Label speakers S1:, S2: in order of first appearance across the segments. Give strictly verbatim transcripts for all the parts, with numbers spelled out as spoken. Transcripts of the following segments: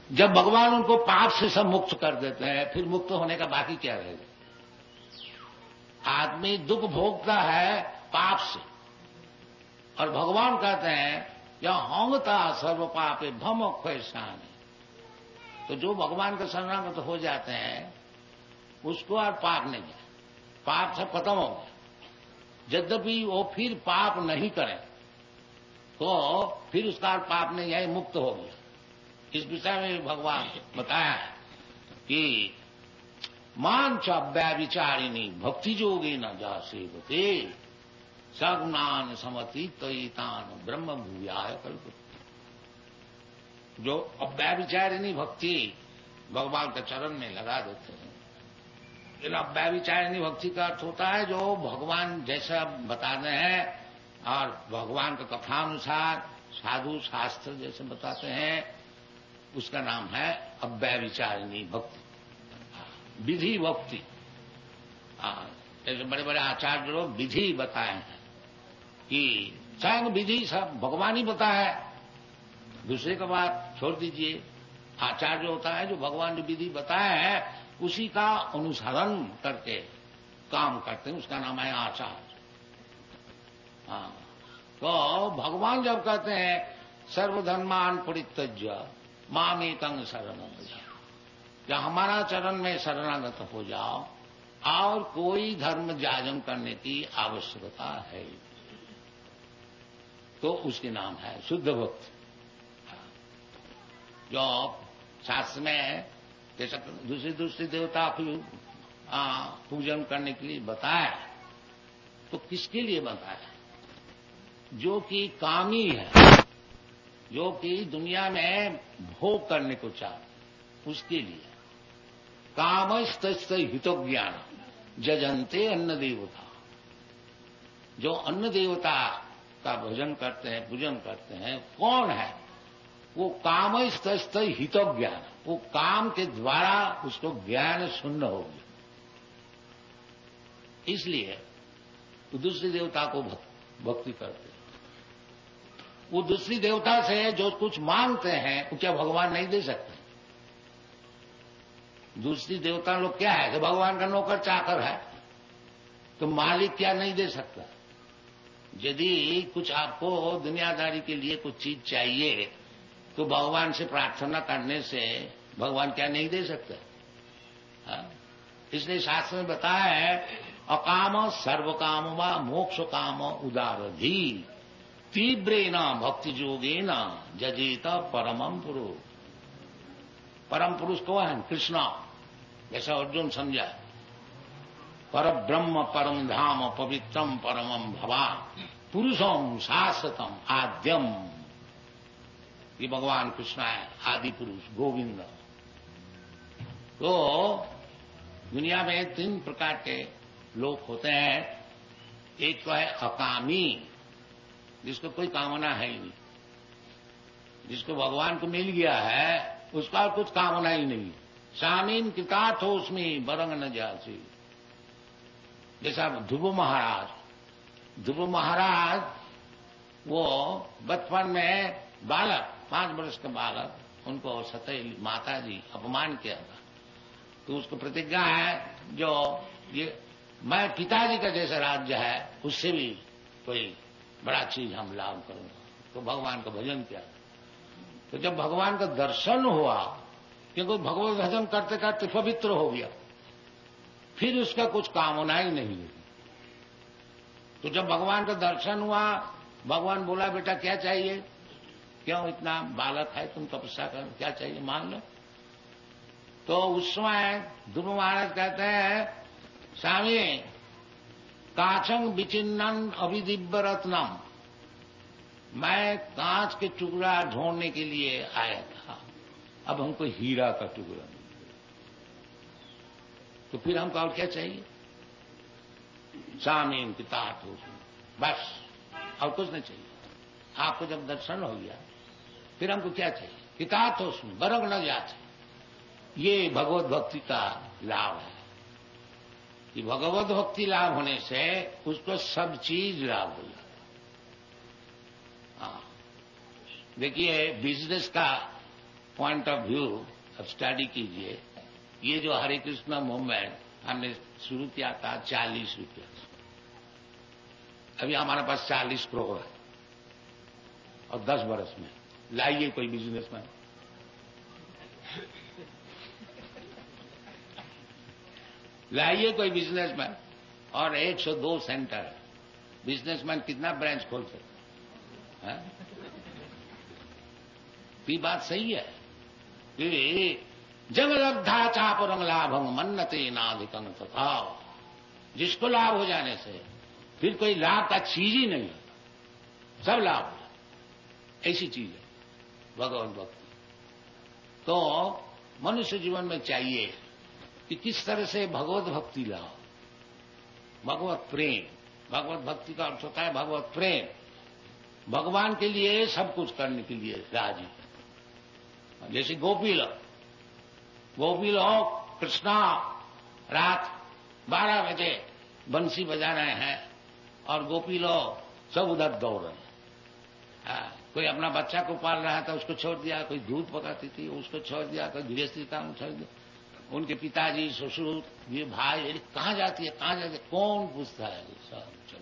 S1: जब भगवान उनको पाप से सब मुक्त कर देते हैं, फिर मुक्त होने का बाकी क्या रहेगा? आदमी दुख भोगता है पाप से, और भगवान कहते हैं या होंगता सर्व पापे भम क्षयशान। तो जो भगवान के शरणागत हो जाते हैं उसको और पाप नहीं है, पाप सब खत्म हो गया। यद्यपि वो फिर पाप नहीं करें तो फिर उसका और पाप नहीं है, मुक्त हो गया। इस विषय में भगवान बताया है कि मांच अव्याविचारिणी भक्ति जोगी न जा सेवते सगुणान समतीतान ब्रह्म भूयाय कल्प। जो अव्याविचारिणी भक्ति भगवान के चरण में लगा देते हैं। लेकिन अव्याविचारिणी भक्ति का अर्थ होता है जो भगवान जैसा बताते हैं और भगवान के कथानुसार साधु शास्त्र जैसे बताते हैं, उसका नाम है अव्याविचारिणी भक्ति, विधि भक्ति। जैसे बड़े बड़े आचार्य लोग विधि बताए हैं कि स्वयं विधि सब भगवान ही बताया है, दूसरे का बात छोड़ दीजिए। आचार्य होता है जो भगवान ने विधि बताया है उसी का अनुसरण करके काम करते हैं, उसका नाम है आचार्य। हाँ, तो भगवान जब कहते हैं सर्वधर्मान परित्यज्य मामेकं शरणं व्रज, या हमारा चरण में शरणागत हो जाओ और कोई धर्म जाजम करने की आवश्यकता है, तो उसके नाम है शुद्ध भक्ति। जो शास्त्र में जैसे दूसरी दूसरी देवता की पूजन करने के लिए बताया, तो किसके लिए बताया? जो कि कामी है, जो कि दुनिया में भोग करने को चाहते, उसके लिए। कामस्त हितो ज्ञान जजंते अन्न देवता। जो अन्न देवता का भजन करते हैं, पूजन करते हैं, कौन है? वो कामस्त हितो ज्ञान, वो काम के द्वारा उसको ज्ञान शून्य हो गया, इसलिए वो दूसरी देवता को भक्ति करते हैं। वो दूसरी देवता से जो कुछ मांगते हैं वो क्या भगवान नहीं दे सकते? दूसरी देवता लोग क्या है? तो भगवान का नौकर चाकर है, तो मालिक क्या नहीं दे सकता? यदि कुछ आपको दुनियादारी के लिए कुछ चीज चाहिए तो भगवान से प्रार्थना करने से भगवान क्या नहीं दे सकते? हाँ? इसलिए शास्त्र में बताया है अकाम सर्व काम व मोक्ष काम उदारधी तीव्रेण भक्ति योगेन जजेत परमं पुरुष। परम पुरुष को है कृष्ण, जैसा अर्जुन समझा। पर ब्रह्म परम धाम पवित्रम परमं भवान पुरुषम शाश्वतम आद्यम। ये भगवान कृष्ण है, आदि पुरुष गोविंद। तो दुनिया में तीन प्रकार के लोग होते हैं। एक तो है अकामी, जिसको कोई कामना है ही नहीं, जिसको भगवान को मिल गया है उसका कुछ कामना ही नहीं। सामीन कृतार्थ हो उसमें बरंग न जासी। जैसा ध्रुव महाराज, ध्रुव महाराज वो बचपन में बालक, पांच वर्ष का बालक, उनको सतई माता जी अपमान किया था, तो उसको प्रतिज्ञा है जो ये मैं पिताजी का जैसा राज्य है उससे भी कोई बड़ा चीज हम लाभ करूंगा। तो भगवान का भजन किया। तो जब भगवान का दर्शन हुआ, क्योंकि भगवत भजन करते करते पवित्र हो गया, फिर उसका कुछ कामना ही नहीं लगी। तो जब भगवान का दर्शन हुआ, भगवान बोला बेटा क्या चाहिए? क्यों इतना बालक है, तुम तपस्या करो, क्या चाहिए मांग लो। तो उस समय ध्रुव महाराज कहते हैं स्वामी कांचंग विचिन्नन अभिदिव्य रत्नम, मैं कांच के टुकड़ा ढूंढने के लिए आया था, अब हमको हीरा का टुकड़ा मिल गया, तो फिर हमको और क्या चाहिए? स्वामी पितार्थ हो, बस और कुछ नहीं चाहिए। आपको जब दर्शन हो गया फिर हमको क्या चाहिए? पितार्थ हो, बरग न जाते। ये भगवत भक्ति का लाभ है कि भगवत भक्ति लाभ होने से उसको सब चीज लाभ हो जाता। हाँ, देखिए बिजनेस का पॉइंट ऑफ व्यू अब स्टडी कीजिए। ये जो हरे कृष्ण मूवमेंट हमने शुरू किया था चालीस रुपया, अभी हमारे पास चालीस करोड़ है और दस बरस में लाइए कोई बिजनेसमैन, लाइए कोई बिजनेसमैन, और एक सौ दो सेंटर है। बिजनेसमैन कितना ब्रांच खोल सकते हैं? तो ये बात सही है कि जब लब्धा चापरम लाभम मन्नते नाधिकं तथा, जिसको लाभ हो जाने से फिर कोई लाभ का चीज ही नहीं होता, सब लाभ हो जाता, ऐसी चीज है भगवत भक्ति। तो मनुष्य जीवन में चाहिए कि किस तरह से भगवत भक्ति लाओ, भगवत प्रेम। भगवत भक्ति का अर्थ होता है भगवत प्रेम, भगवान के लिए सब कुछ करने के लिए राजी। जैसे गोपी लोग, गोपी लोग कृष्णा रात बारह बजे बंसी बजा रहे हैं और गोपी लोग सब उधर दौड़ रहे हैं। कोई अपना बच्चा को पाल रहा था उसको छोड़ दिया, कोई दूध पकाती थी उसको छोड़ दिया, कोई गृहस्थी काम छोड़ दिया, उनके पिताजी ससुर ये भाई ये कहाँ जाती है कहाँ जाती है कौन पूछता है, सब चलो।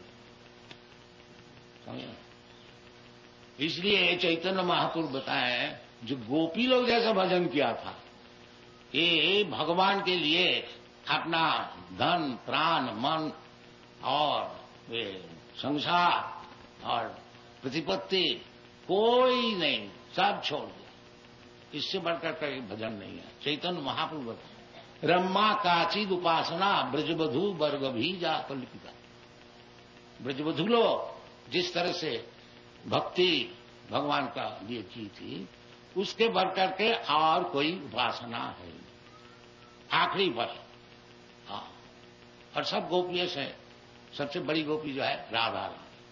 S1: इसलिए चैतन्य महापुरुष बताए जो गोपी लोग जैसा भजन किया था, ये भगवान के लिए अपना धन प्राण मन और वे संसार और प्रतिपत्ति कोई नहीं, सब छोड़ दिया। इससे बढ़कर कोई भजन नहीं है। चैतन्य महापुरुष बताए रम्मा काचिद उपासना ब्रजबधु वर्ग भी जा कल्पिता। ब्रजबधु लोग जिस तरह से भक्ति भगवान का लिए की थी उसके बढ़कर के और कोई उपासना है आखिरी पर। हाँ, और सब गोपियों से सबसे बड़ी गोपी जो है राधा।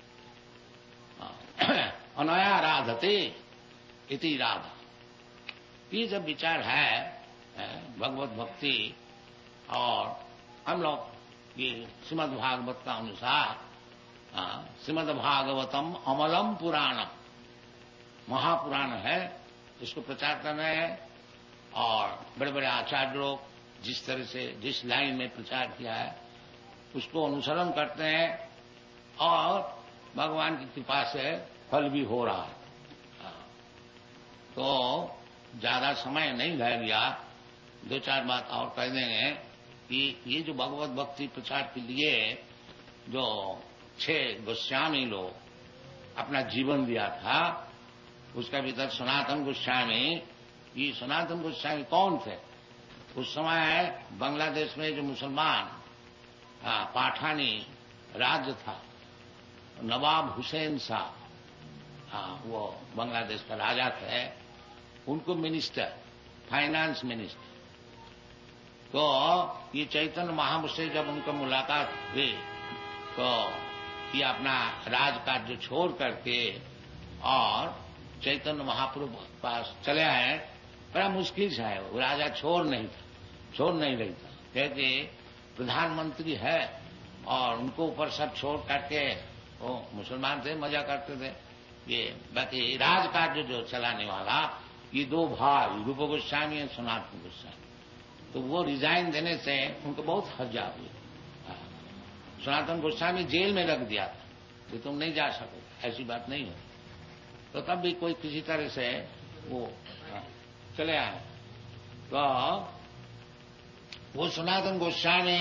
S1: अनया राधते इति राधा। ये जब विचार है भगवत भक्ति, और हम लोग ये श्रीमद् भागवत का अनुसार श्रीमद् भागवतम अमलम पुराणम महापुराण है, इसको प्रचार कर रहे हैं। और बड़े बड़े आचार्य लोग जिस तरह से जिस लाइन में प्रचार किया है उसको अनुसरण करते हैं और भगवान की कृपा से फल भी हो रहा है। तो ज्यादा समय नहीं रह गया, दो चार बात और कह देंगे कि ये जो भगवत भक्ति प्रचार के लिए जो छह गोस्वामी लोग अपना जीवन दिया था उसका भीतर सनातन गोस्वामी। ये सनातन गोस्वामी कौन थे? उस समय बांग्लादेश में जो मुसलमान पाठानी राज्य था, नवाब हुसैन शाह, हाँ वो बांग्लादेश का राजा थे, उनको मिनिस्टर फाइनेंस मिनिस्टर। तो ये चैतन्य महापुरुष से जब उनका मुलाकात हुई तो ये अपना राजकार्य छोड़ करके और चैतन्य महाप्रभु के पास चले आए। बड़ा मुश्किल से है, वो राजा छोड़ नहीं था छोड़ नहीं रही था, क्योंकि प्रधानमंत्री है और उनको ऊपर सब छोड़ करके वो मुसलमान थे, मजा करते थे। ये बाकी राजकार्य जो चलाने वाला ये दो भाई रूप गोस्वामी और सनातन गोस्वामी, तो वो रिजाइन देने से उनको बहुत हर्जा हुई। सनातन गोस्वामी जेल में रख दिया था कि तुम नहीं जा सकोगे, ऐसी बात नहीं है। तो तब भी कोई किसी तरह से वो चले आए। तो वो सनातन गोस्वामी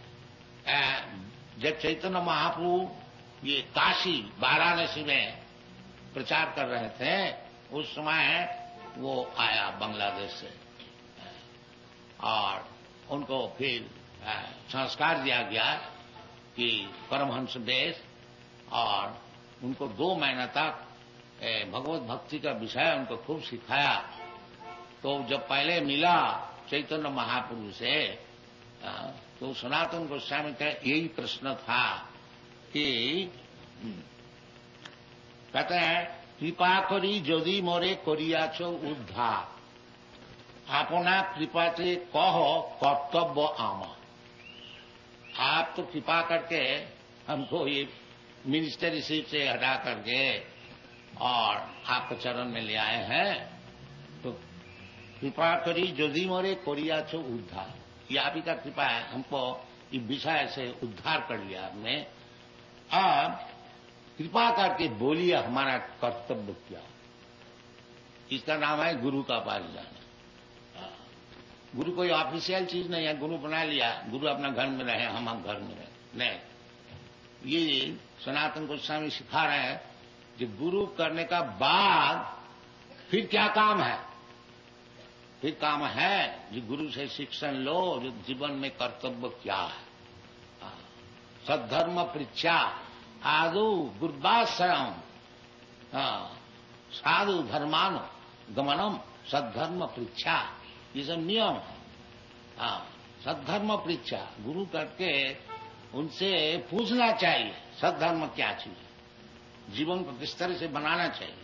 S1: जब चैतन्य महाप्रभु ये काशी वाराणसी में प्रचार कर रहे थे उस समय वो आया बांग्लादेश से और उनको फिर संस्कार दिया गया कि परमहंस देश, और उनको दो महीना तक भगवत भक्ति का विषय उनको खूब सिखाया। तो जब पहले मिला चैतन्य महाप्रभु से तो सनातन गोस्वामी का यही प्रश्न था कि कहते हैं कृपा करी यदि मोरे करियाछो उद्धार अपना कृपा से कहो कर्तव्य आमा। आप तो कृपा करके हमको ये मिनिस्टरी सीट से हटा करके और आपके चरण में ले आए हैं, तो कृपा करी यदि मोरे करिया छो उद्धार। ये आप ही का कृपा है, हमको इस विषय से उद्धार कर लिया आपने। अब कृपा करके बोलिए हमारा कर्तव्य क्या। इसका नाम है गुरु का पास जाना। गुरु कोई ऑफिशियल चीज नहीं है, गुरु बना लिया, गुरु अपना घर में रहे, हम हम घर में रहे, नहीं। ये सनातन गोस्वामी सिखा रहे हैं कि गुरु करने का बाद फिर क्या काम है। फिर काम है जो गुरु से शिक्षण लो, जो जीवन में कर्तव्य क्या है। सद्धर्म पृच्छा आदो गुरुवाश्रम साधु धर्मानो गमनम सद्धर्म पृच्छा, ये सब नियम है। हाँ, सद्धर्म पृच्छा, गुरु करके उनसे पूछना चाहिए सद्धर्म क्या चीज है, जीवन को किस तरह से बनाना चाहिए।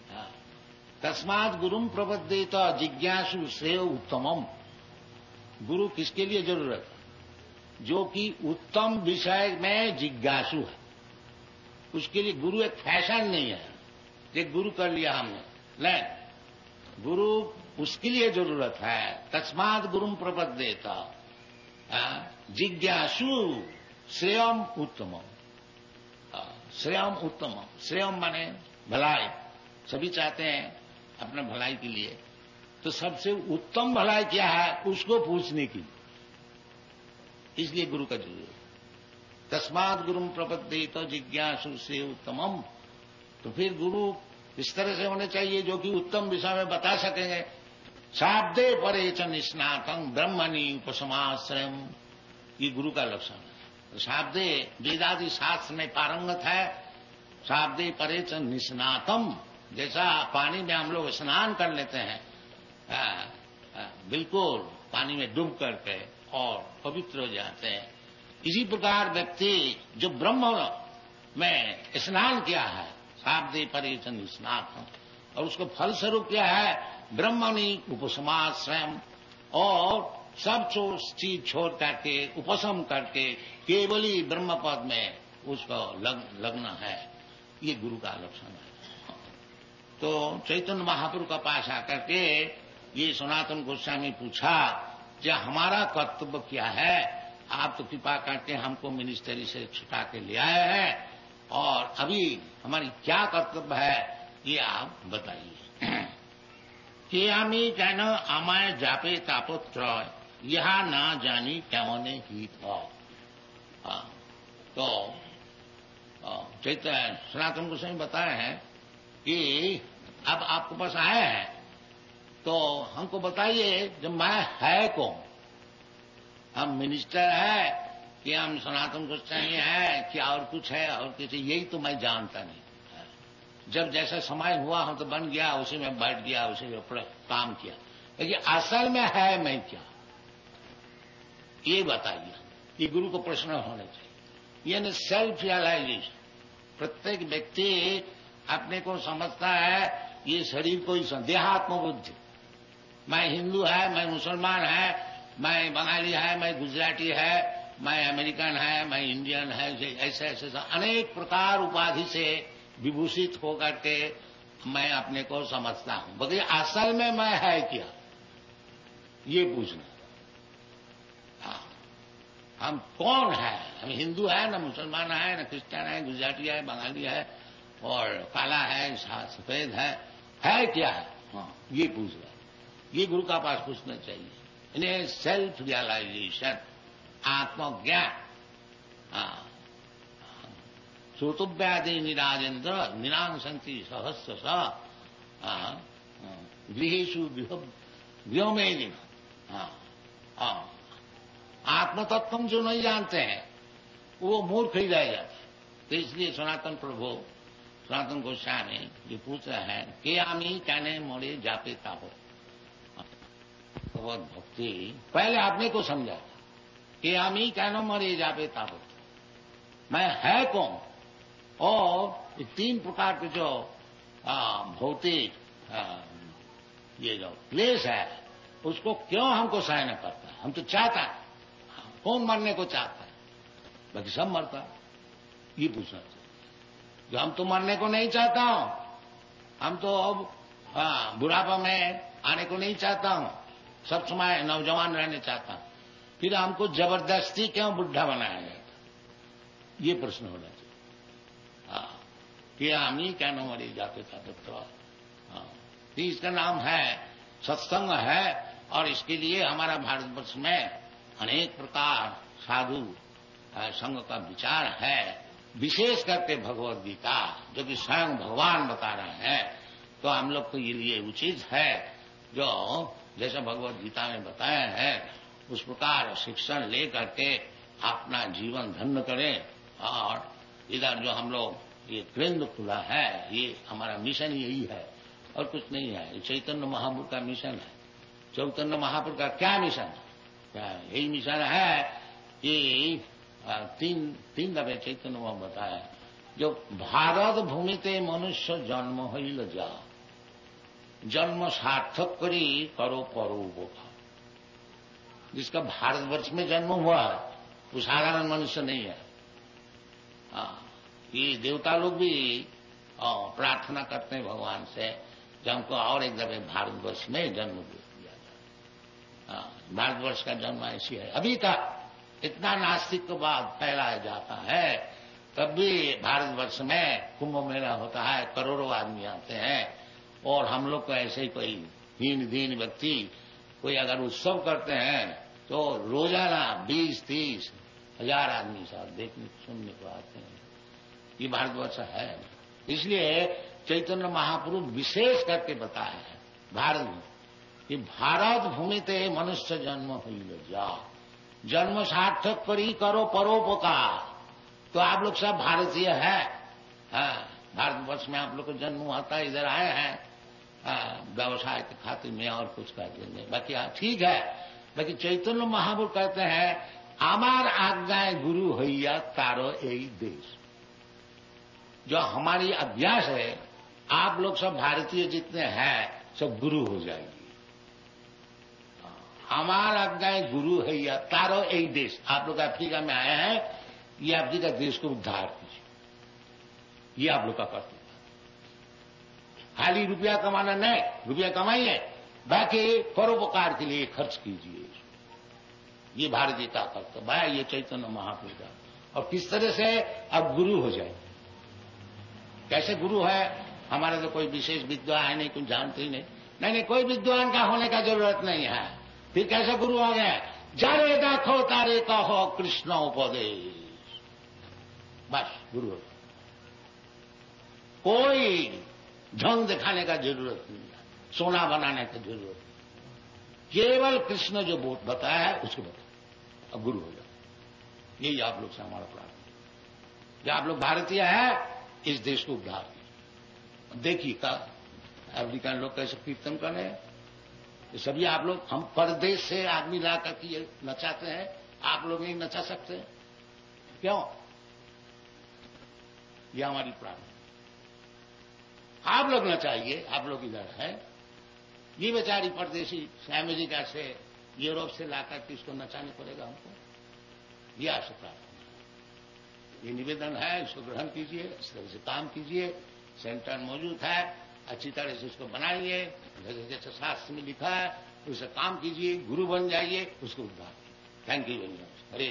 S1: तस्मात् गुरुम प्रपद्येत जिज्ञासु श्रेय उत्तमम। गुरु किसके लिए जरूरत है? जो कि उत्तम विषय में जिज्ञासु है, उसके लिए गुरु एक फैशन नहीं है, एक गुरु कर लिया हमने, नहीं। गुरु उसके लिए जरूरत है। तस्मात् गुरुम प्रपद्येत जिज्ञासु श्रेयम उत्तमम। श्रेयम उत्तमम, श्रेयम माने भलाई, सभी चाहते हैं अपने भलाई के लिए, तो सबसे उत्तम भलाई क्या है उसको पूछने की, इसलिए गुरु का जरूरत। तस्मात् गुरुम प्रपद्येत जिज्ञासु श्रेय उत्तमम। तो फिर गुरु इस तरह से होने चाहिए जो कि उत्तम विषय में बता सकेंगे। शाब्दे परे च निष्णातं ब्रह्मणि उपसमाश्रयम्, ये गुरु का लक्षण है। शाब्दे वेदादि शास्त्र में पारंगत है, शाब्दे परे च निष्णातम, जैसा पानी में हम लोग स्नान कर लेते हैं, आ, आ, बिल्कुल पानी में डूब करके और पवित्र हो जाते हैं, इसी प्रकार व्यक्ति जो ब्रह्म में स्नान किया है, शाब्दे परे च निष्णातम, और उसको फल स्वरूप क्या है, ब्रह्मणि उपसमाश्रयम्, और सब चीज छोड़ करके उपशम करके केवल ही ब्रह्म पद में उसको लग, लगना है। ये गुरु का लक्षण है। तो चैतन्य महाप्रभु का पास आकर के ये सनातन गोस्वामी पूछा कि हमारा कर्तव्य क्या है। आप तो कृपा करके हमको मिनिस्ट्री से छुटा के ले आए हैं, और अभी हमारी क्या कर्तव्य है ये आप बताइए। कि हमी कहना अमाय जापे तापोत्र यह ना जानी कैमने ही था। तो चैतन्य सनातन गोस्वामी बताए हैं कि अब आपके पास आए हैं तो हमको बताइए जब मैं है कौन, हम मिनिस्टर है कि हम सनातन गोस्वामी है कि और कुछ है और किसी, यही तो मैं जानता नहीं। जब जैसा समय हुआ हम तो बन गया, उसी में बैठ गया, उसी में काम किया, लेकिन असल में है मैं क्या, ये बताइए। ये गुरु को प्रश्न होने चाहिए। यानी सेल्फ रियलाइजेशन। प्रत्येक व्यक्ति अपने को समझता है ये शरीर को ही, देहात्म बुद्धि, मैं हिंदू है, मैं मुसलमान है, मैं बंगाली है, मैं गुजराती है, मैं अमेरिकन है, मैं इंडियन है, ऐसे ऐसे अनेक प्रकार उपाधि से विभूषित होकर के मैं अपने को समझता हूं। बल्कि असल में मैं है क्या, ये पूछना। हाँ, हम कौन है? हम हिंदू है, न मुसलमान है, न क्रिश्चियन है, गुजराती है, बंगाली है, और काला है, सफेद है, है क्या है? हाँ, ये पूछ रहा है। ये गुरु का पास पूछना चाहिए। इन्हें सेल्फ रियलाइजेशन, आत्मज्ञान। हाँ, श्रोतव्यादि निराजेन्द्र निरांसंति सहस्र गृहेशु व्योमेदिन। हाँ, आत्मतत्व जो नहीं जानते हैं वो मूर्ख ही रह जाते। तो इसलिए सनातन प्रभु सनातन गोस्वामी ये पूछ रहे हैं कि आमी कहने मोड़े जापे ताहो। भगवत भक्ति पहले आपने को समझा कि आमी कहनो मोड़े जापे ताहो, मैं है कौन, और तीन प्रकार के जो भौतिक ये जो क्लेश है उसको क्यों हमको सहन करता है। हम तो चाहता है, कौन मरने को चाहता है, बाकी सब मरता है। ये पूछना चाहिए। जो हम तो मरने को नहीं चाहता हूं, हम तो अब हाँ, बुढ़ापा में आने को नहीं चाहता हूँ, सब समय नौजवान रहने चाहता हूँ। फिर हमको जबरदस्ती क्यों बुढ़ा बनाया गया था, ये प्रश्न होना चाहिए। हाँ, कि हम ही क्या न मरे जाते जाते तो हाँ, इसका नाम है सत्संग है। और इसके लिए हमारा भारतवर्ष में अनेक प्रकार साधु संघ का विचार है, विशेष करके भगवद गीता जो कि स्वयं भगवान बता रहे हैं। तो हम लोग को ये लिए उचित है जो जैसा भगवद गीता में बताया है उस प्रकार शिक्षण ले करके अपना जीवन धन्य करें। और इधर जो हम लोग ये केंद्र खुला है, ये हमारा मिशन यही है और कुछ नहीं है। ये चैतन्य महाप्रभु का मिशन है। चैतन्य महाप्रभु का क्या मिशन है? यही मिशन है कि तीन तीन दफे चैतन्य वहां बताया, जो भारत भूमि ते मनुष्य जन्म हईल जा, जन्म सार्थक करी करो परोपकार। जिसका भारतवर्ष में जन्म हुआ है वो साधारण मनुष्य नहीं है। हाँ, ये देवता लोग भी प्रार्थना करते हैं भगवान से कि हमको और एक दफे भारतवर्ष में जन्म दे दिया जाए। भारतवर्ष का जन्म ऐसी है। अभी तक इतना नास्तिक के बाद फैलाया जाता है, तब भी भारतवर्ष में कुंभ मेला होता है, करोड़ों आदमी आते हैं और हम लोग को ऐसे ही कोई हीन दीन व्यक्ति कोई अगर उत्सव करते हैं तो रोजाना बीस तीस हजार आदमी साथ देखने सुनने को आते हैं। ये भारतवर्ष है। इसलिए चैतन्य महाप्रभु विशेष करके बताया है भारत में कि भारत भूमि ते मनुष्य जन्म हुई जा, जन्म सार्थक करी करो परोपकार। तो आप लोग सब भारतीय है, भारतवर्ष में आप लोग को जन्म हुआ था, इधर आए हैं व्यवसाय के खातिर में और कुछ करते नहीं। बाकी ठीक है, बाकी चैतन्य महाप्रभु कहते हैं आमार आज्ञाएं गुरु होइया तारो यही देश। जो हमारी अभ्यास है, आप लोग सब भारतीय जितने हैं सब गुरु हो जाएगी। हमारा आज्ञाएं गुरु है या तारो यही देश। आप लोग अफ्रीका में आए हैं, ये अफ्रीका देश को उद्धार कीजिए, ये आप लोग का कर्तव्य। खाली रुपया कमाना नहीं, रुपया कमाइए, बाकी परोपकार के लिए खर्च कीजिए। ये भारतीय का कर्तव्य है, ये चैतन्य महाप्रभु का। और किस तरह से अब गुरु हो जाए, कैसे गुरु है? हमारे तो कोई विशेष विद्वान है नहीं, कुछ जानते ही नहीं। नहीं नहीं, कोई विद्वान का होने का जरूरत नहीं है। फिर कैसे गुरु हो गए? जारे देखो तारे कहो कृष्ण उपदेश, बस गुरु हो। कोई ढंग दिखाने का जरूरत नहीं है, सोना बनाने की जरूरत नहीं। केवल कृष्ण जो बताया है उसको बताया, अब गुरु हो जाए। यही आप लोग से हमारा प्रार्थना। जो आप लोग भारतीय है, इस देश को उद्धार कीजिए। देखिए का अफ्रीकन लोग कैसे कीर्तन कर रहे हैं, ये सभी आप लोग। हम परदेश से आदमी ला करके ये नचाते हैं, आप लोग नहीं नचा सकते क्यों? ये हमारी प्रार्थना। आप लोग नचाइए, आप लोग इधर है। ये बेचारी परदेशी अमेरिका से यूरोप से लाकर के इसको नचाने पड़ेगा हमको। ये आपसे प्रार्थना, ये निवेदन है, इसको ग्रहण कीजिए, इस तरह से काम कीजिए। सेंटर मौजूद है, अच्छी तरह से इसको बनाइए, जैसे शास्त्र में लिखा है उसे काम कीजिए, गुरु बन जाइए, उसको उद्धार। Thank you very much. हरे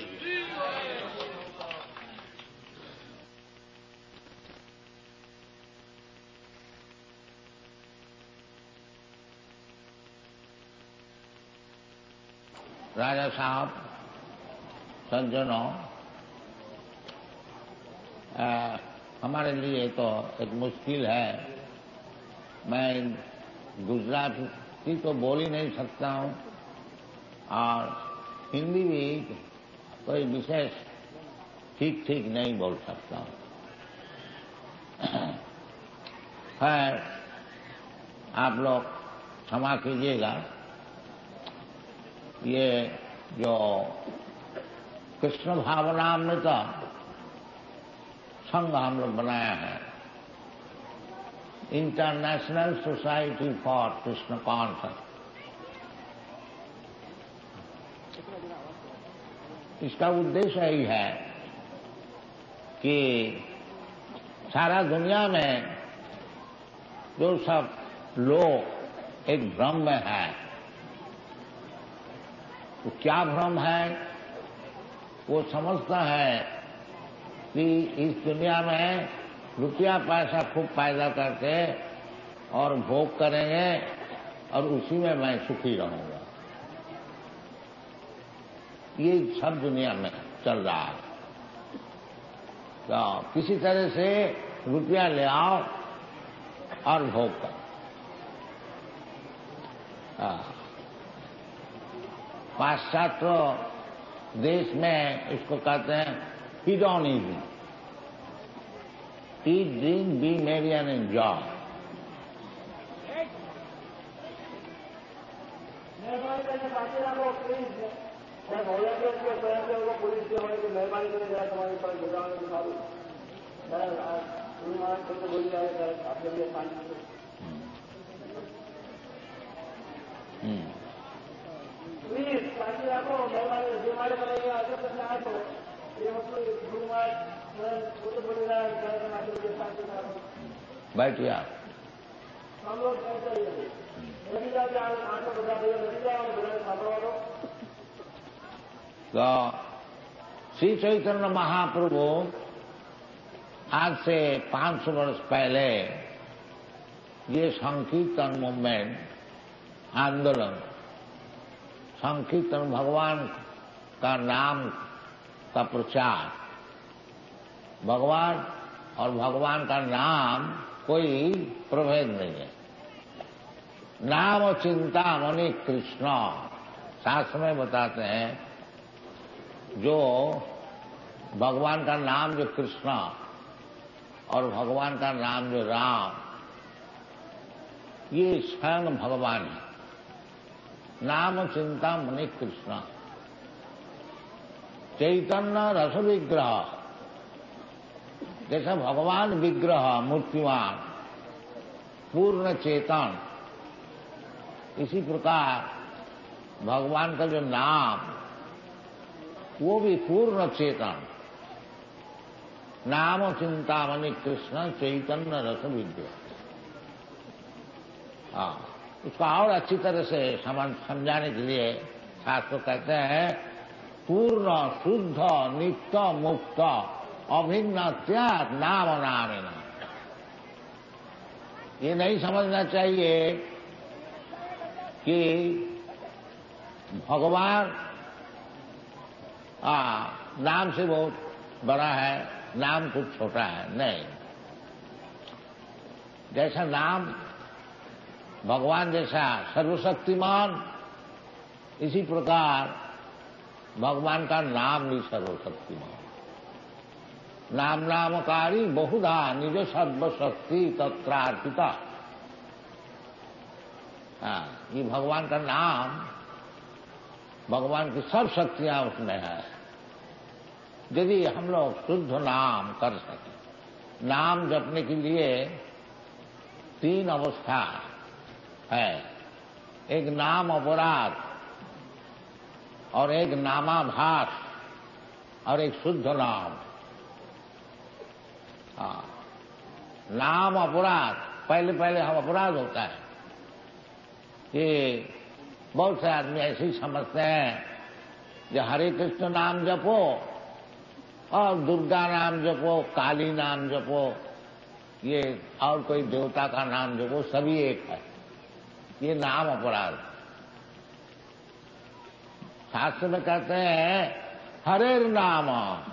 S1: राजा साहब, सज्जनों, हमारे लिए तो एक मुश्किल है। मैं गुजराती तो बोल ही नहीं सकता हूँ और हिंदी भी कोई विशेष ठीक ठीक नहीं बोल सकता हूँ। खैर, आप लोग क्षमा कीजिएगा। ये जो कृष्ण भावनामृत संघ हम लोग बनाया है, international society for Krishna concept, इसका उद्देश्य यही है कि सारा दुनिया में जो सब लोग एक भ्रम में है। तो क्या भ्रम है? वो समझता है कि इस दुनिया में रुपया पैसा खूब पैदा करके और भोग करेंगे और उसी में मैं सुखी रहूंगा। ये सब दुनिया में चल रहा है। तो किसी तरह से रुपया ले आओ और भोग करो। पाश्चात्य देश में इसको कहते हैं hedonism. Eat, drink, be merry and enjoy. बैठिए आप। तो श्री चैतन्य महाप्रभु आज से पांच सौ वर्ष पहले ये संकीर्तन मूवमेंट, आंदोलन, संकीर्तन भगवान का नाम का प्रचार, भगवान और भगवान का नाम कोई प्रभेद नहीं है। नाम और चिंता मणि कृष्ण, शास्त्र में बताते हैं जो भगवान का नाम जो कृष्ण और भगवान का नाम जो राम, ये स्वयं भगवान है। नाम चिंता मणि कृष्ण। चैतन्य रस विग्रह, जैसा भगवान विग्रह मूर्तिमान पूर्ण चेतन, इसी प्रकार भगवान का जो नाम वो भी पूर्ण चेतन। नाम चिंतामणि कृष्ण चैतन्य रस विग्रह। हाँ, उसका और अच्छी तरह से समझाने के लिए शास्त्र कहते हैं पूर्ण शुद्ध नित्य मुक्त अभिन्न त्याग नाम नामेन। ये नहीं समझना चाहिए कि भगवान आ, नाम से बहुत बड़ा है, नाम कुछ छोटा है। नहीं, जैसा नाम भगवान जैसा सर्वशक्तिमान, इसी प्रकार भगवान का नाम भी सर्वशक्तिमान। नाम नामकारी बहुधा निज सर्वशक्ति तत्रार्पिता। हाँ, ये भगवान का नाम, भगवान की सब शक्तियां उसमें है। यदि हम लोग शुद्ध नाम कर सकें, नाम जपने के लिए तीन अवस्था है। एक नाम अपराध और एक नामाभास और एक शुद्ध नाम। हाँ, नाम अपराध, पहले पहले हम अपराध होता है कि बहुत से आदमी ऐसे ही समझते हैं जो हरे कृष्ण नाम जपो और दुर्गा नाम जपो, काली नाम जपो, ये और कोई देवता का नाम जपो, सभी एक है। ये नाम अपराध। शास्त्र में कहते हैं हरेर नाम,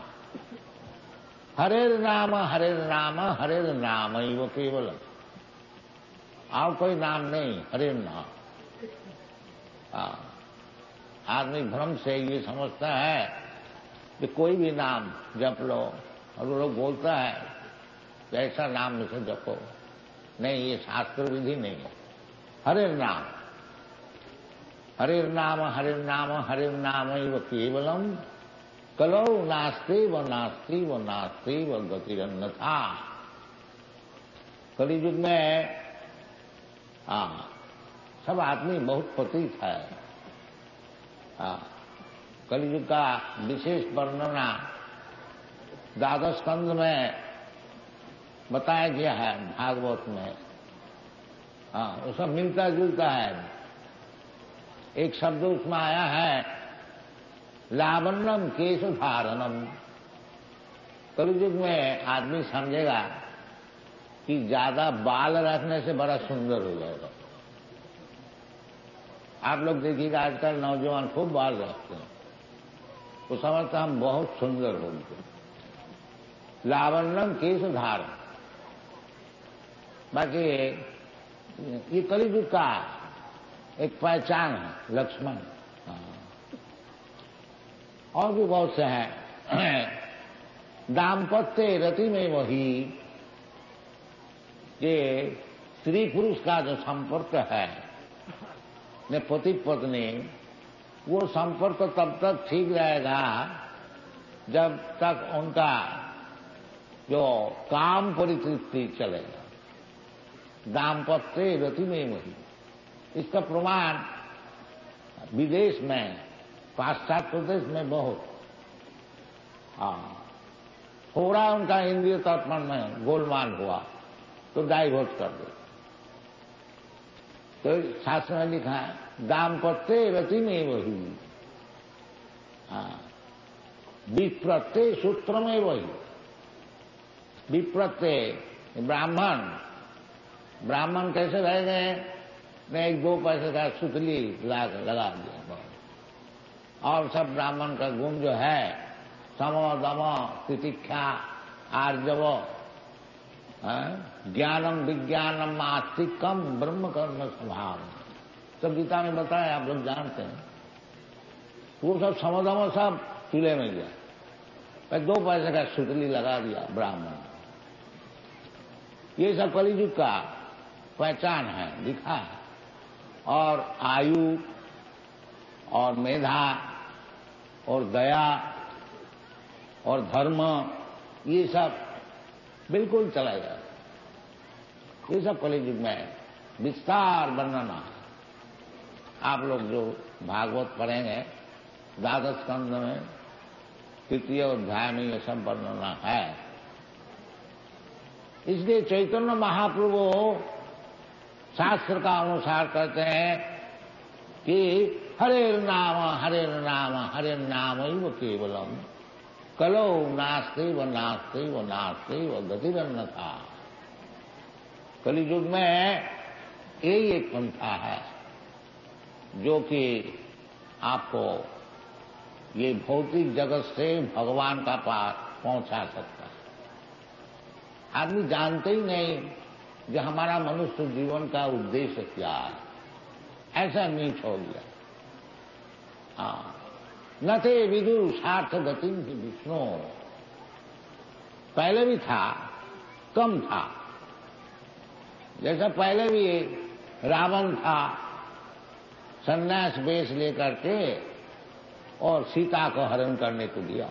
S1: हरेर नाम, हरेर नाम, हरेर नाम ही वो केवल, और कोई नाम नहीं, हरेर नाम। हाँ, आदमी भ्रम से ये समझता है कि कोई भी नाम जप लो, और वो लोग बोलता है कि ऐसा नाम में से जपो। नहीं, ये शास्त्र विधि नहीं है। हरेर नाम, हरेर नाम, हरेर नाम, हरेर नाम ही वो केवलम कलो नास्ति व नास्ति व नास्ति व गतिरन्यथा। कलियुग में हाँ सब आदमी बहुत पतित है। हाँ, कलियुग का विशेष वर्णना द्वादश स्कंद में बताया गया है भागवत में। हाँ, वो सब मिलता जुलता है। एक शब्द उसमें आया है लावण्यम केश धारणम। कलयुग में आदमी समझेगा कि ज्यादा बाल रखने से बड़ा सुंदर हो जाएगा। आप लोग देखिएगा आजकल नौजवान खूब बाल रखते हैं, तो समझते हम बहुत सुंदर होंगे। लावण्यम केश धारण, बाकी ये कलयुग का एक पहचान है, लक्ष्मण। और भी बहुत से हैं। दाम्पत्य रति में वही, ये स्त्री पुरुष का जो संपर्क है ने पति पत्नी, वो संपर्क तब तक ठीक रहेगा जब तक उनका जो काम परितृप्ति चलेगा। दाम्पत्य रति में वही, इसका प्रमाण विदेश में, पाश्चात्य प्रदेश में बहुत, हाँ, थोड़ा उनका इंद्रिय तर्पण में गोलमाल हुआ तो डाइवोर्स कर दो। तो शास्त्र में लिखा है दाम्पत्य रति में वही, हाँ, विप्रत्य सूत्र में वही। विप्रत्य ब्राह्मण, ब्राह्मण कैसे रह गए? ने एक दो पैसे का सुतली लगा दिया, और सब ब्राह्मण का गुण जो है सम दम तितिक्षा आर्जव ज्ञानम विज्ञानम आस्तिकम ब्रह्म कर्म स्वभाव, सब गीता में बताया, आप लोग जानते हैं। वो सब समदम सब चूल्हे में गया, दो पैसे का सुतली लगा दिया ब्राह्मण। ये सब कलियुग का पहचान है, दिखा है। और आयु और मेधा और दया और धर्म, ये सब बिल्कुल चला जाए। ये सब कलियुग में विस्तार वर्णना है। आप लोग जो भागवत पढ़ेंगे द्वादश स्कंद में तृतीय अध्याय में ये सब वर्णना है। इसलिए चैतन्य महाप्रभु शास्त्र का अनुसार कहते हैं कि हरे नाम हरे नाम हरे नाम वो केवलम कलो नास्ति व नास्ति व नास्ति व गतिरन्यथा। कलियुग में यही एक पंथा है जो कि आपको ये भौतिक जगत से भगवान का पास पहुंचा सकता है। आदमी जानते ही नहीं कि हमारा मनुष्य जीवन का उद्देश्य क्या है, ऐसा नहीं छोड़ दिया। हाँ, न थे विदुर सार्थ गति विष्णु, पहले भी था, कम था। जैसा पहले भी रावण था, सन्यास वेश लेकर के और सीता को हरण करने को दिया।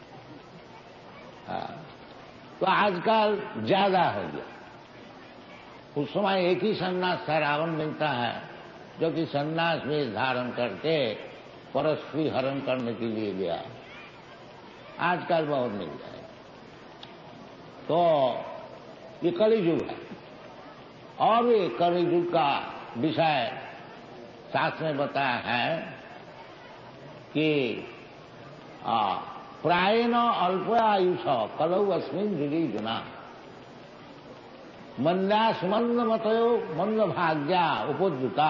S1: हाँ, तो आजकल ज्यादा हो गया। उस समय एक ही सन्यास था, रावण मिलता है, जो कि सन्यास वेश धारण करके परस्त्री हरण करने के लिए गया। आजकल बहुत मिल जाए। तो ये कलियुग है। और ये कलियुग का विषय शास्त्र में बताया है कि प्रायेण अल्पायुष कलौ अस्मिन् युगे जुना मंदास मंद मतयो मंद भाग्या उपद्रुता।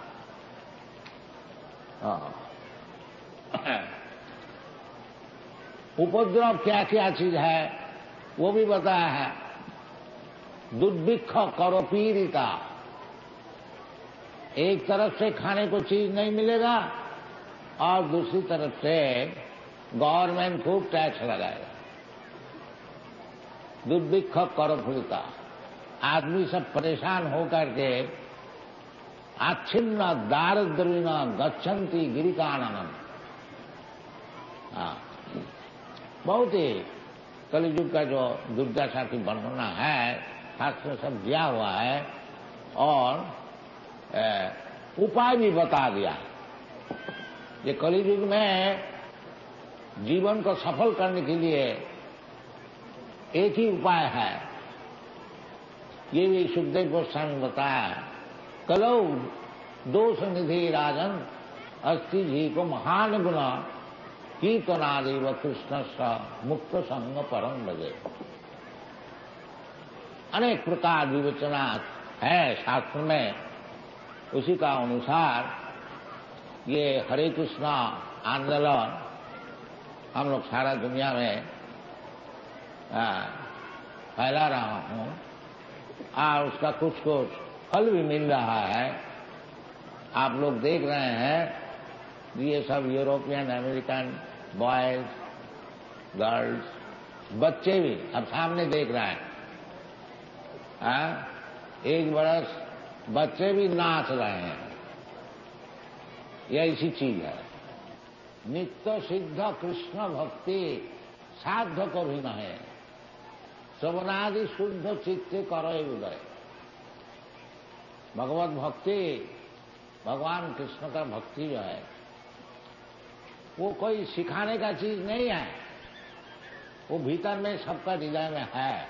S1: उपद्रव क्या क्या चीज है वो भी बताया है। दुर्भिक्ष करो पीड़िता, एक तरफ से खाने को चीज नहीं मिलेगा और दूसरी तरफ से गवर्नमेंट खूब टैक्स लगाएगा। दुर्भिक्ष करो पीड़िता, आदमी सब परेशान होकर के आच्छिन्न दारिद्र्येण गच्छन्ति गिरिकाननम। हाँ, बहुत ही कलियुग का जो दुर्दशा की वर्णना है शास्त्र में सब दिया हुआ है और ए, उपाय भी बता दिया। ये कलियुग में जीवन को सफल करने के लिए एक ही उपाय है, ये भी सुखदेव गोस्वामी बताया कलौ दोष निधि राजन अस्ति जी को महान गुना कीर्तनादेव कृष्ण सा मुक्त संग परम भजे। अनेक प्रकार विवेचना है शास्त्र में, उसी का अनुसार ये हरे कृष्णा आंदोलन हम लोग सारा दुनिया में फैला रहा हूं और उसका कुछ कुछ फल भी मिल रहा है। आप लोग देख रहे हैं ये सब यूरोपियन अमेरिकन बॉयज गर्ल्स बच्चे भी अब सामने देख रहे हैं। आ, एक बरस बच्चे भी नाच रहे हैं। यह इसी चीज है। नित्य सिद्ध कृष्ण भक्ति साध्य को भी नहीं, श्रवणादि शुद्ध चित्ते करे उदय। भगवत भक्ति, भगवान कृष्ण का भक्ति जो है वो कोई सिखाने का चीज नहीं है, वो भीतर में सबका हृदय में है।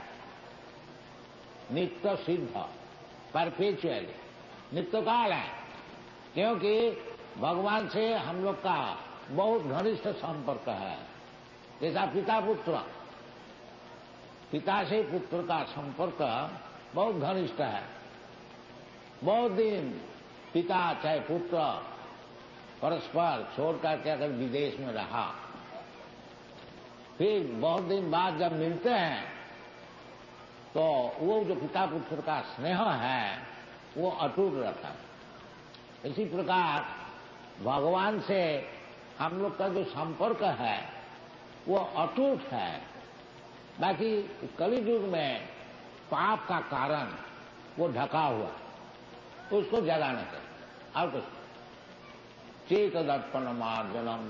S1: नित्य सिद्ध परपेचुअली नित्य काल है, क्योंकि भगवान से हम लोग का बहुत घनिष्ठ संपर्क है। जैसा पिता पुत्र, पिता से पुत्र का संपर्क बहुत घनिष्ठ है। बहुत दिन पिता चाहे पुत्र परस्पर छोड़ करके अगर विदेश में रहा, फिर बहुत दिन बाद जब मिलते हैं तो वो जो पिता पुत्र का स्नेह है वो अटूट रहता है। इसी प्रकार भगवान से हम लोग का जो संपर्क है वो अटूट है। बाकी कलियुग में पाप का कारण वो ढका हुआ, उसको जगाने के और कुछ चेत दर्पण मार्जनम,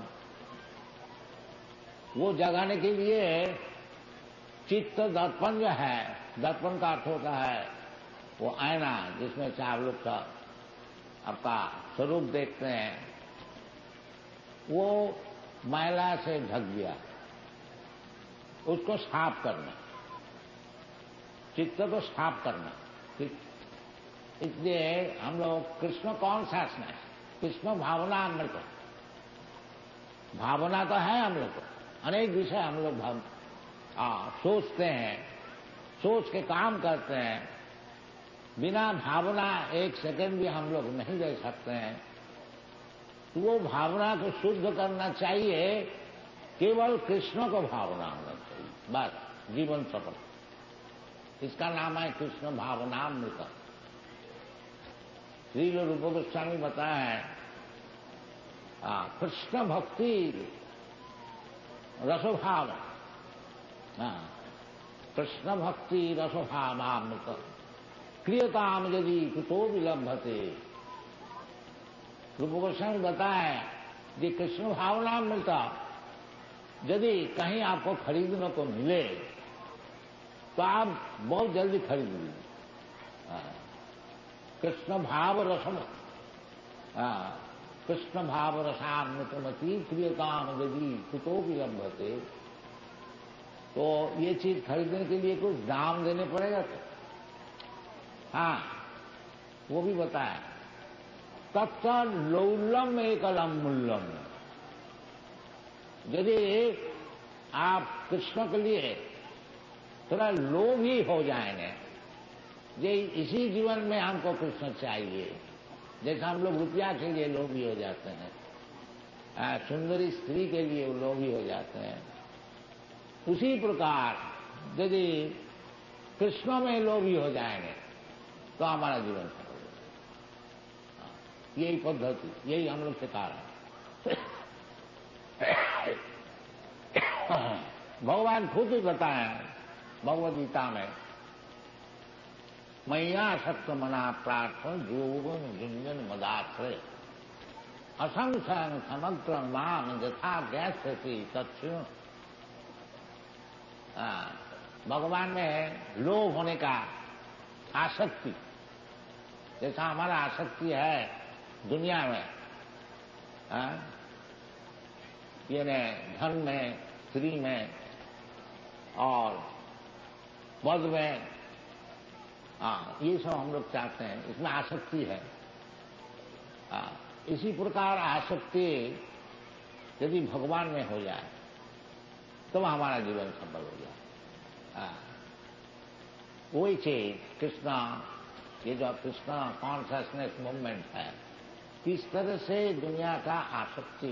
S1: वो जगाने के लिए चित्त दर्पण जो है, दर्पण का अर्थ होता है वो आईना जिसमें से आप लोग का आपका स्वरूप देखते हैं, वो मैला से ढक गया, उसको साफ करना, चित्त को साफ करना। इसलिए हम लोग कृष्ण कॉन्शियसनेस है, कृष्ण भावना अमृत, भावना तो है हम लोग को, अनेक विषय हम लोग भाव सोचते हैं, सोच के काम करते हैं। बिना भावना एक सेकंड भी हम लोग नहीं रह सकते हैं। तो वो भावना को शुद्ध करना चाहिए, केवल कृष्ण को भावना होना चाहिए, बस जीवन सफल। इसका नाम है कृष्ण भावनामृत। श्री रूप गोस्वामी बताया है कृष्ण भक्ति रसोभाव, कृष्ण भक्ति रसोभावामृत क्रियताम यदि कुतो विलभते। रूप गोस्वामी बताया कि कृष्ण भावनामृत यदि कहीं आपको खरीदने को मिले तो आप बहुत जल्दी खरीद लीजिए। कृष्ण भाव रसम, कृष्ण भाव रसामृतमती क्रियताम यदि कुतो विलभते। तो ये चीज खरीदने के लिए कुछ दाम देने पड़ेगा तो हाँ, वो भी बताया तत्व लौलम एकलम मूल्यम। यदि आप कृष्ण के लिए थोड़ा लोभी हो जाएंगे, ये इसी जीवन में हमको कृष्ण चाहिए, जैसा हम लोग रुपया के लिए लोभी हो जाते हैं, आ, सुंदरी स्त्री के लिए लोभी हो जाते हैं, उसी प्रकार यदि कृष्ण में लोभी हो जाएंगे तो हमारा जीवन सफल हो जाएगा। यही पद्धति, यही हम लोग सिखा रहे हैं। भगवान खुद ही बताए भगवद गीता में, मैया सत्य मना प्रार्थन जोगन जिंजन मदाश्रय असंख्यन समग्र माम यथा गैसी तत्व। भगवान में लोभ होने का आसक्ति, जैसा हमारा आसक्ति है दुनिया में, ये धन में, स्त्री में और पद में, हाँ ये सब हम लोग चाहते हैं, इसमें आसक्ति है। हाँ, इसी प्रकार आसक्ति यदि भगवान में हो जाए तो हमारा जीवन सफल हो जाए। हाँ, वही चीज कृष्णा, ये जो कृष्णा कॉन्शसनेस मूवमेंट है, किस तरह से दुनिया का आसक्ति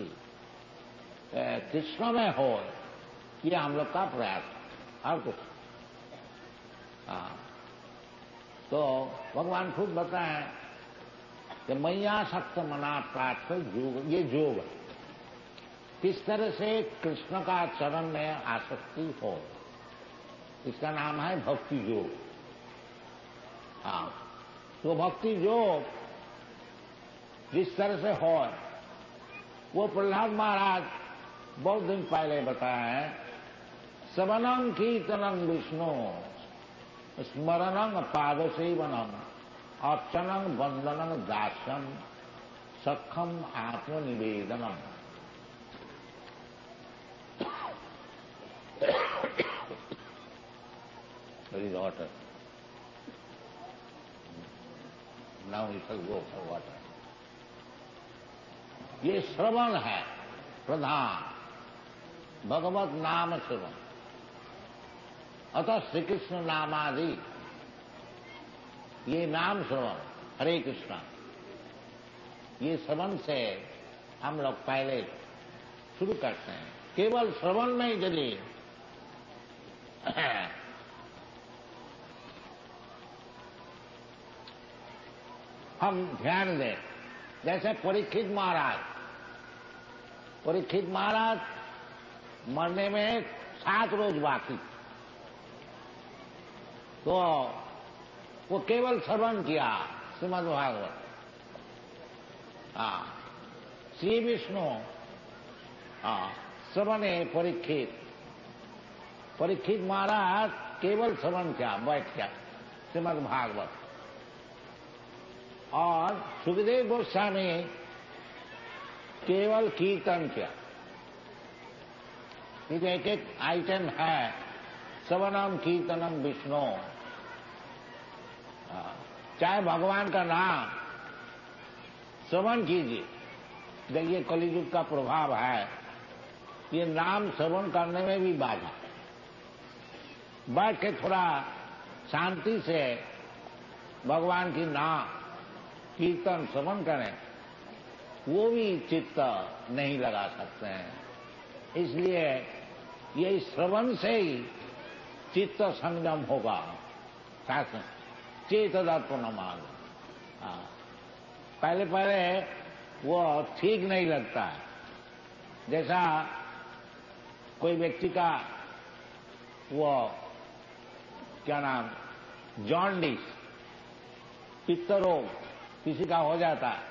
S1: कृष्ण में हो, ये हम लोग का प्रयास है और कुछ। हाँ, तो भगवान खुद बताएं कि मैया सक्त मना प्राप्त योग, ये योग है। किस तरह से कृष्ण का चरण में आसक्ति हो, इसका नाम है भक्ति योग। हाँ, तो भक्ति योग जिस तरह से हो, वो प्रहलाद महाराज बहुत दिन पहले बताया है। श्रवणं कीर्तनं विष्णु स्मरणं पाद सेवनम अर्चनं वंदनं दास्यम सखम आत्मनिवेदनम। Very water. Now we shall go for water. ये श्रवण है प्रधान, भगवत नाम श्रवण। अतः श्री कृष्ण नामादि, ये नाम श्रवण, हरे कृष्णा, ये श्रवण से हम लोग पहले शुरू करते हैं। केवल श्रवण में यदि हम ध्यान दें, जैसे परीक्षित महाराज, परीक्षित महाराज मरने में सात रोज बाकी, तो वो केवल श्रवण किया श्रीमद् भागवत। हाँ, श्री विष्णु हाँ श्रवणे परीक्षित, परीक्षित महाराज केवल श्रवण किया, बैठ गया श्रीमद् भागवत। और सुखदेव गोस्वामी केवल कीर्तन किया। ये एक एक आइटम है, श्रवणम कीर्तनम विष्णु। चाहे भगवान का नाम श्रवण कीजिए, देखिए कलियुग का प्रभाव है, ये नाम श्रवण करने में भी बाधा। बैठ के थोड़ा शांति से भगवान की नाम कीर्तन श्रवण करें, वो भी चित्त नहीं लगा सकते हैं। इसलिए ये श्रवण से ही चित्त संयम होगा। शासन चेत दर्पणमार्ग। पहले पहले वो ठीक नहीं लगता है। जैसा कोई व्यक्ति का वो क्या नाम जॉन्डिस, पित्त रोग किसी का हो जाता है,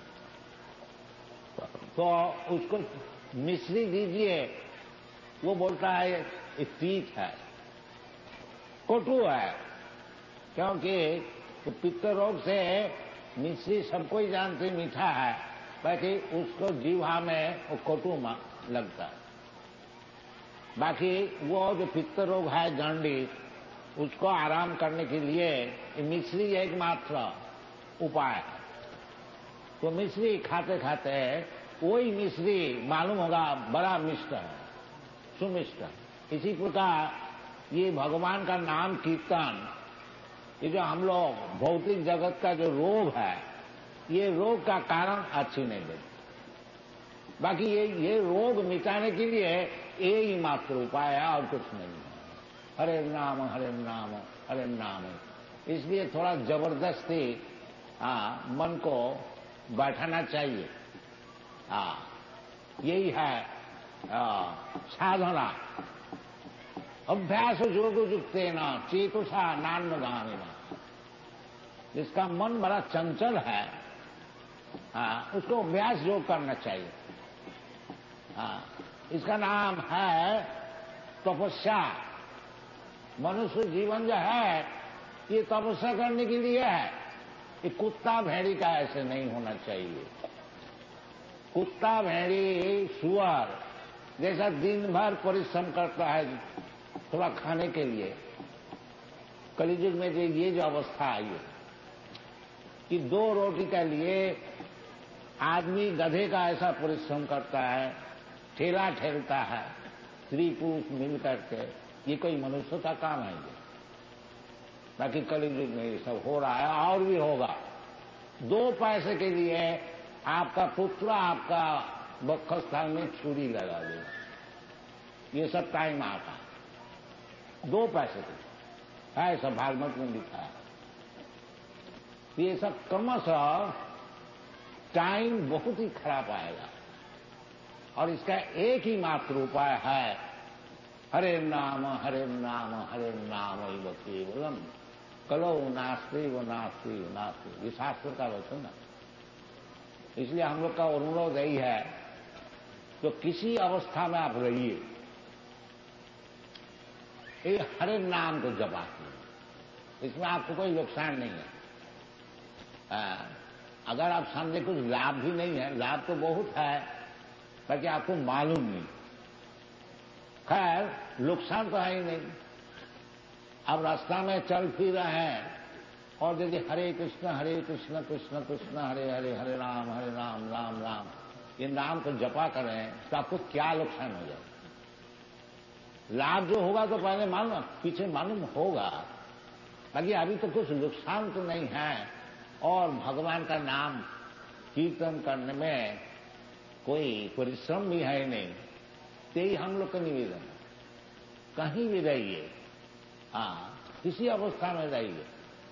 S1: तो उसको मिश्री दीजिए, वो बोलता है ये तीत है, कटु है, क्योंकि तो पित्त रोग से मिश्री सबको ही जानते मीठा है, बाकी उसको जीवा में वो कटु लगता है। बाकी वो जो पित्त रोग है जॉन्डिस, उसको आराम करने के लिए मिश्री एकमात्र उपाय है। तो मिश्री खाते खाते वही मिश्री मालूम होगा बड़ा मिष्ट है, सुमिष्ट। इसी प्रकार ये भगवान का नाम कीर्तन, ये जो हम लोग भौतिक जगत का जो रोग है, ये रोग का कारण अच्छी नहीं देती। बाकी ये ये रोग मिटाने के लिए ये ही मात्र उपाय है और कुछ नहीं है। हरे नाम हरे नाम हरे नाम। इसलिए थोड़ा जबरदस्ती हाँ मन को बैठाना चाहिए। हाँ, यही है आ, साधना। अभ्यास योग युक्तेन चेतुषा नान्यगामिना। जिसका मन बड़ा चंचल है, हाँ, उसको अभ्यास योग करना चाहिए। हाँ, इसका नाम है तपस्या। मनुष्य जीवन जो है ये तपस्या करने के लिए है। ये कुत्ता भेड़ी का ऐसे नहीं होना चाहिए। कुत्ता भेड़ी सुअर जैसा दिन भर परिश्रम करता है थोड़ा खाने के लिए, कलियुग में जो ये जो अवस्था आई है कि दो रोटी के लिए आदमी गधे का ऐसा परिश्रम करता है, ठेला ठेलता है, स्त्री पुरुष मिल करके, ये कोई मनुष्य का काम है ये? बाकी कलयुग में ये सब हो रहा है और भी होगा। दो पैसे के लिए आपका पुत्र आपका वक्षस्थल में छुरी लगा देगा, ये सब टाइम आता है। दो पैसे के लिए ऐसा भागवत में लिखा है। ये सब क्रमशः टाइम बहुत ही खराब आएगा और इसका एक ही मात्र उपाय है, हरे नाम हरे नाम हरे नाम एव केवलम कलौ नास्ति व नास्ति नास्ति, ये शास्त्र का वचन है। इसलिए हम लोग का अनुरोध यही है, तो किसी अवस्था में आप रहिए, ये हरे नाम को जपा कीजिए, इसमें आपको कोई नुकसान नहीं है। आ, अगर आप समझे कुछ लाभ भी नहीं है, लाभ तो बहुत है ताकि आपको मालूम नहीं, खैर नुकसान तो है ही नहीं। अब रास्ता में चल फिर रहे हैं और यदि हरे कृष्ण हरे कृष्ण कृष्ण कृष्ण हरे हरे हरे राम हरे राम राम राम ये नाम को जपा करें तो आपको क्या नुकसान हो जाए? लाभ जो होगा तो पहले मालूम, पीछे मालूम होगा, बाकी अभी तो कुछ नुकसान तो नहीं है। और भगवान का नाम कीर्तन करने में कोई परिश्रम भी है नहीं। यही हम लोग का निवेदन है, कहीं भी रहिए, हाँ किसी अवस्था में रहिए,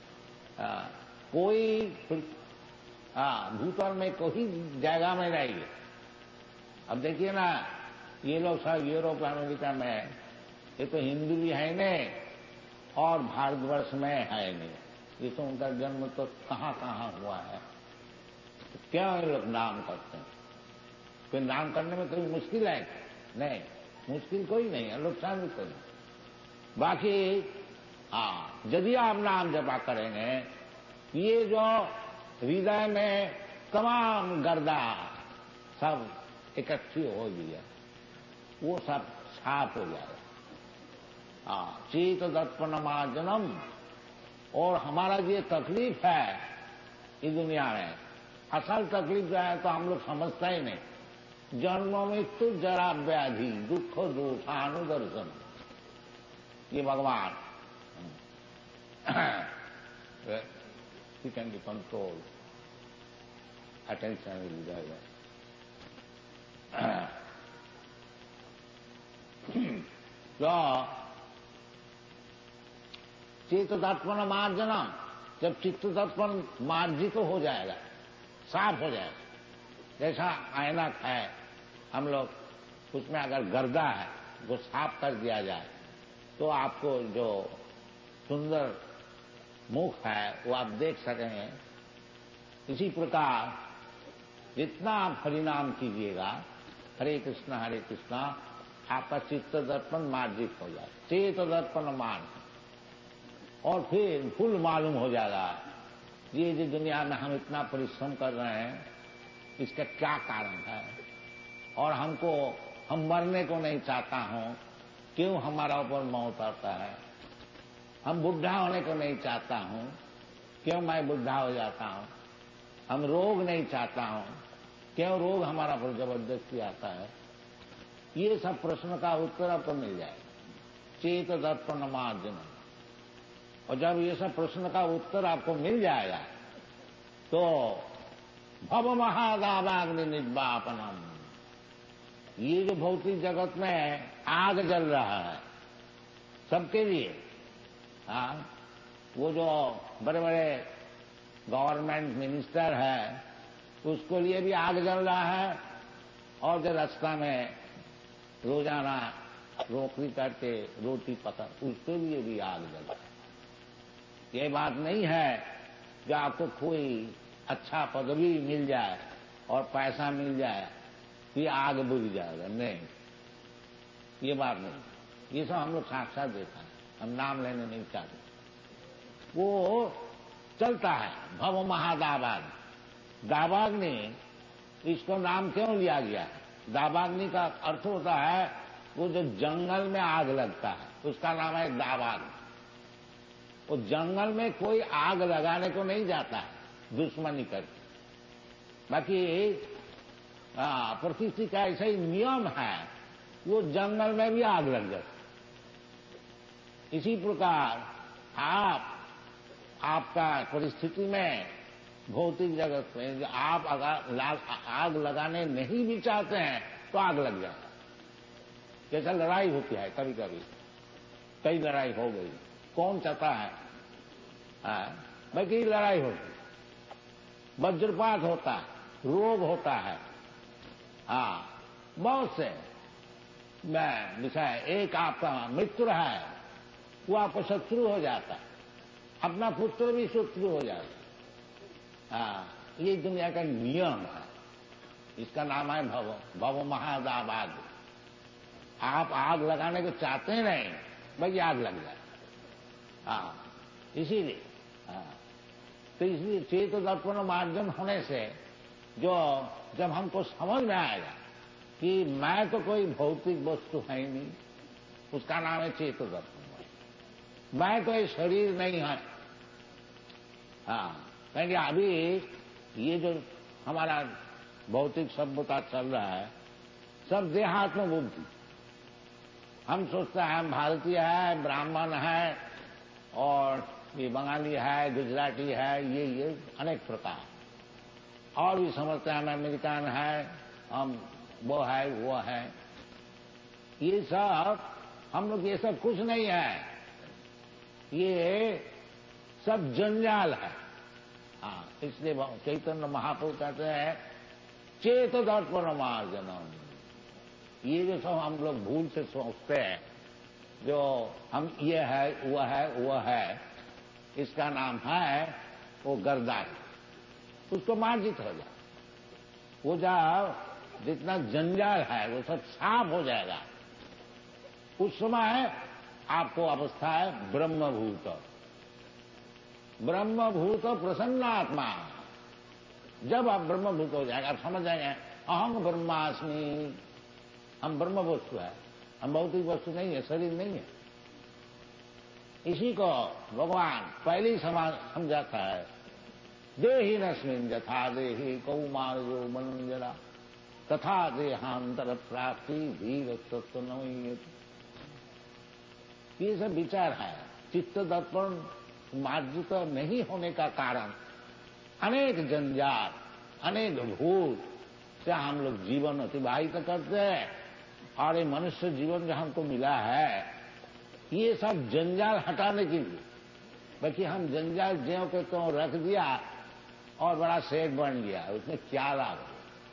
S1: कोई हाँ भूतल में कोई जगह में रहिए। अब देखिए ना, ये लोग सब यूरोप अमेरिका में, ये तो हिंदू भी है नहीं और भारतवर्ष में है नहीं, ये तो उनका जन्म तो कहाँ कहाँ हुआ है। तो क्या ये लोग नाम करते हैं? कोई नाम करने में कोई मुश्किल है? नहीं, मुश्किल कोई नहीं है, नुकसान भी कोई नहीं। बाकी हाँ, यदि आप नाम जपा करेंगे, ये जो हृदय में तमाम गर्दा सब इकट्ठी हो गई है, वो सब साफ हो जाएगा। हाँ, चेत दर्पण मार्जनम। और हमारा जो तकलीफ है इस दुनिया में, असल तकलीफ जो है तो हम लोग समझता ही नहीं। जन्म मृत्यु जरा व्याधि दुख दोषानुदर्शन, ये भगवान he can be controlled. Attention will be there. तो चित्त दर्पण मार्जनम, जब चित्त दर्पण मार्जित तो हो जाएगा, साफ हो जाएगा, जैसा ऐनक है हम लोग उसमें अगर गर्दा है वो साफ कर दिया जाए तो आपको जो सुंदर मुख है वो आप देख सकेंगे। इसी प्रकार जितना आप हरिनाम कीजिएगा, हरे कृष्णा हरे कृष्णा, आपका चित्त दर्पण मार्जित हो जाए, चेत दर्पण मान, और फिर फुल मालूम हो जाएगा ये जो दुनिया में हम इतना परिश्रम कर रहे हैं इसका क्या कारण है, और हमको हम मरने को नहीं चाहता हूं, क्यों हमारा ऊपर मौत आता है, हम बुढ़ा होने को नहीं चाहता हूं, क्यों मैं बुढ़ा हो जाता हूं, हम रोग नहीं चाहता हूं, क्यों रोग हमारा पर जबरदस्ती आता है। ये सब प्रश्न का उत्तर आपको मिल जाए, चेत दर्पण मार्जन। और जब ये सब प्रश्न का उत्तर आपको मिल जाएगा तो भव महादावाग्नि निर्वापनम, ये जो भौतिक जगत में आग जल रहा है सबके लिए, हाँ वो जो बड़े बड़े गवर्नमेंट मिनिस्टर है उसके लिए भी आग जल रहा है, और जो रास्ता में रोजाना नौकरी करके रोटी पका उसके लिए भी आग जल रहा है। ये बात नहीं है कि आपको कोई अच्छा पदवी मिल जाए और पैसा मिल जाए कि आग बुझ जाएगा, नहीं, ये बात नहीं। ये सब हम लोग साक्षात देखा है, हम नाम लेने नहीं चाहते। वो चलता है भव महादावाग्नि, दावाग्नि, इसको नाम क्यों लिया गया है? दावाग्नि का अर्थ होता है वो जो जंगल में आग लगता है उसका नाम है दावाग्नि। वो जंगल में कोई आग लगाने को नहीं जाता है दुश्मनी करके, बाकी प्रकृति का ऐसा ही नियम है, वो जंगल में भी आग लग जाती। इसी प्रकार आप आपका परिस्थिति में, भौतिक जगत में आप आग लगाने नहीं भी चाहते हैं तो आग लग जाता। जैसा लड़ाई होती है कभी कभी, कई लड़ाई हो गई, कौन चाहता है भाई कई लड़ाई होती, वज्रपात होता है, रोग होता है, हाँ बहुत से मैं विषय। एक आपका मित्र है, वो आपको शत्रु हो जाता है, अपना पुत्र भी शत्रु हो जाता है। हाँ, ये दुनिया का नियम है, इसका नाम है भव भव महादाबाद। आप आग लगाने को चाहते नहीं, भाई आग लग जाए। हाँ, इसीलिए हाँ, तो इसलिए चेत दर्पण मार्जन होने से जो जब हमको समझ में आएगा कि मैं तो कोई भौतिक वस्तु है ही नहीं, उसका नाम है चेत दर्पण। मैं तो ये शरीर नहीं है। हाँ, कहेंगे अभी ये जो हमारा भौतिक सभ्यता चल रहा है सब देहात्म बुद्धि। हम सोचते हैं हम भारतीय है, ब्राह्मण है, और ये बंगाली है, गुजराती है, ये ये अनेक प्रकार, और भी समझते हैं हम अमेरिकन है, हम वो है वो है। ये सब हम लोग, ये सब कुछ नहीं है, ये सब जंजाल है। हाँ, इसलिए चैतन्य महाप्रभु कहते हैं चेत दर्पण मार्जनम। ये जो सब हम लोग भूल से सोचते हैं, जो हम ये है वो है वो है, इसका नाम है वो गर्दारी। उसको मार्जित हो जाए, वो जाओ जितना जंजाल है वो सब साफ हो जाएगा। उस समय आपको अवस्था है ब्रह्मभूत। ब्रह्मभूत प्रसन्नात्मा। जब आप ब्रह्मभूत हो जाएगा, आप समझ जाएंगे अहम ब्रह्मास्मि, हम ब्रह्म वस्तु है, हम भौतिक वस्तु नहीं है, शरीर नहीं है। इसी को भगवान पहले ही समझाता है, देहि नस्मिन् यथा देहि कौमारो मनंजरा तथा देहांतर प्राप्ति धीर तत्व नमयति। ये सब विचार है। चित्त दर्पण मार्जित नहीं होने का कारण अनेक जंजाल, अनेक भूल से हम लोग जीवन अतिबाहित करते हैं। और ये मनुष्य जीवन जो हमको मिला है, ये सब जंजाल हटाने के लिए। बाकी हम जंजाल ज्यों के त्यों रख दिया और बड़ा शेड बन गया, उसमें क्या लाभ है?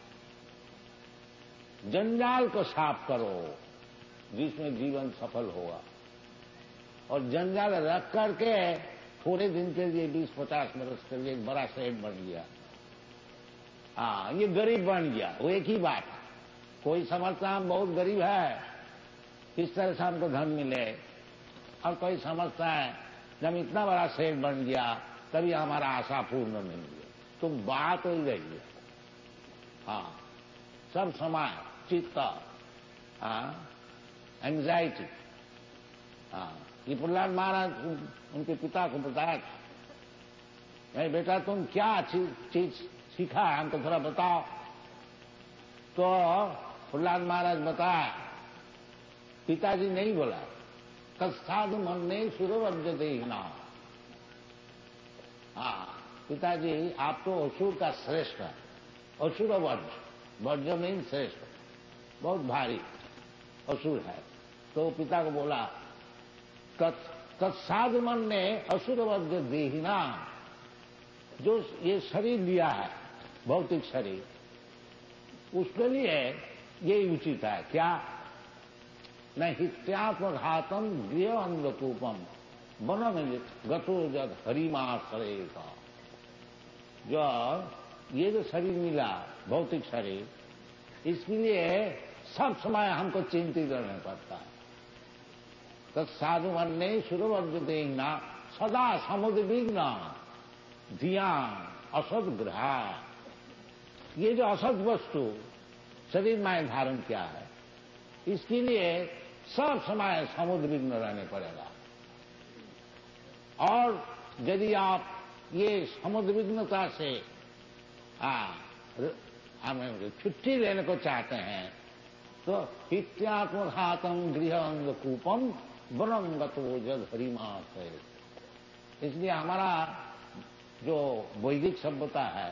S1: जंजाल को साफ करो जिसमें जीवन सफल होगा। और जंजाल रख करके थोड़े दिन के लिए, बीस पचास वर्ष के लिए एक बड़ा शेड बन गया, हाँ ये गरीब बन गया, वो एक ही बात है। कोई समझता हम बहुत गरीब है, इस तरह से हमको धन मिले, और कोई समझता है जब इतना बड़ा शेड बन गया तभी हमारा आशा पूर्ण नहीं हुई। तो बात ही रही है। हाँ, सब समय चित्त, हाँ एंजाइटी। हाँ, ये प्रहलाद महाराज उनके पिता को बताया था, नहीं बेटा तुम क्या चीज सीखा है हमको थोड़ा बताओ। तो प्रहलाद महाराज बताया, पिताजी नहीं बोला, कसाधु मन ने सुरवज्ञ देखना। हाँ, पिताजी आप तो असुर का श्रेष्ठ है, असुर वज्र, वज्र मीन श्रेष्ठ, बहुत भारी असुर है। तो पिता को बोला, तत्साधु मन ने असुर वज्र देहिना, जो ये शरीर लिया है भौतिक शरीर, उसके लिए ये उचित है क्या? न हित्यात्मघातम गृह अंगकूपम वन में गतो जद हरिमाश्रय का। जो ये जो शरीर मिला भौतिक शरीर, इसके लिए सब समय हमको चिंतित रहना पड़ता है। तो साधु मन ने सुरवज्र देखना सदा समुद्र विघ्न ध्यान असद ग्रहा। ये जो असद वस्तु शरीर में धारण किया है, इसके लिए सब समय समुद्र विघ्न रहने पड़ेगा। और यदि आप ये समुद्र विघ्नता से आ, हमें छुट्टी लेने को चाहते हैं तो हित्यात्मघातम गृह अंगकूपम वनंगतो जद हरिमास है। इसलिए हमारा जो वैदिक सभ्यता है,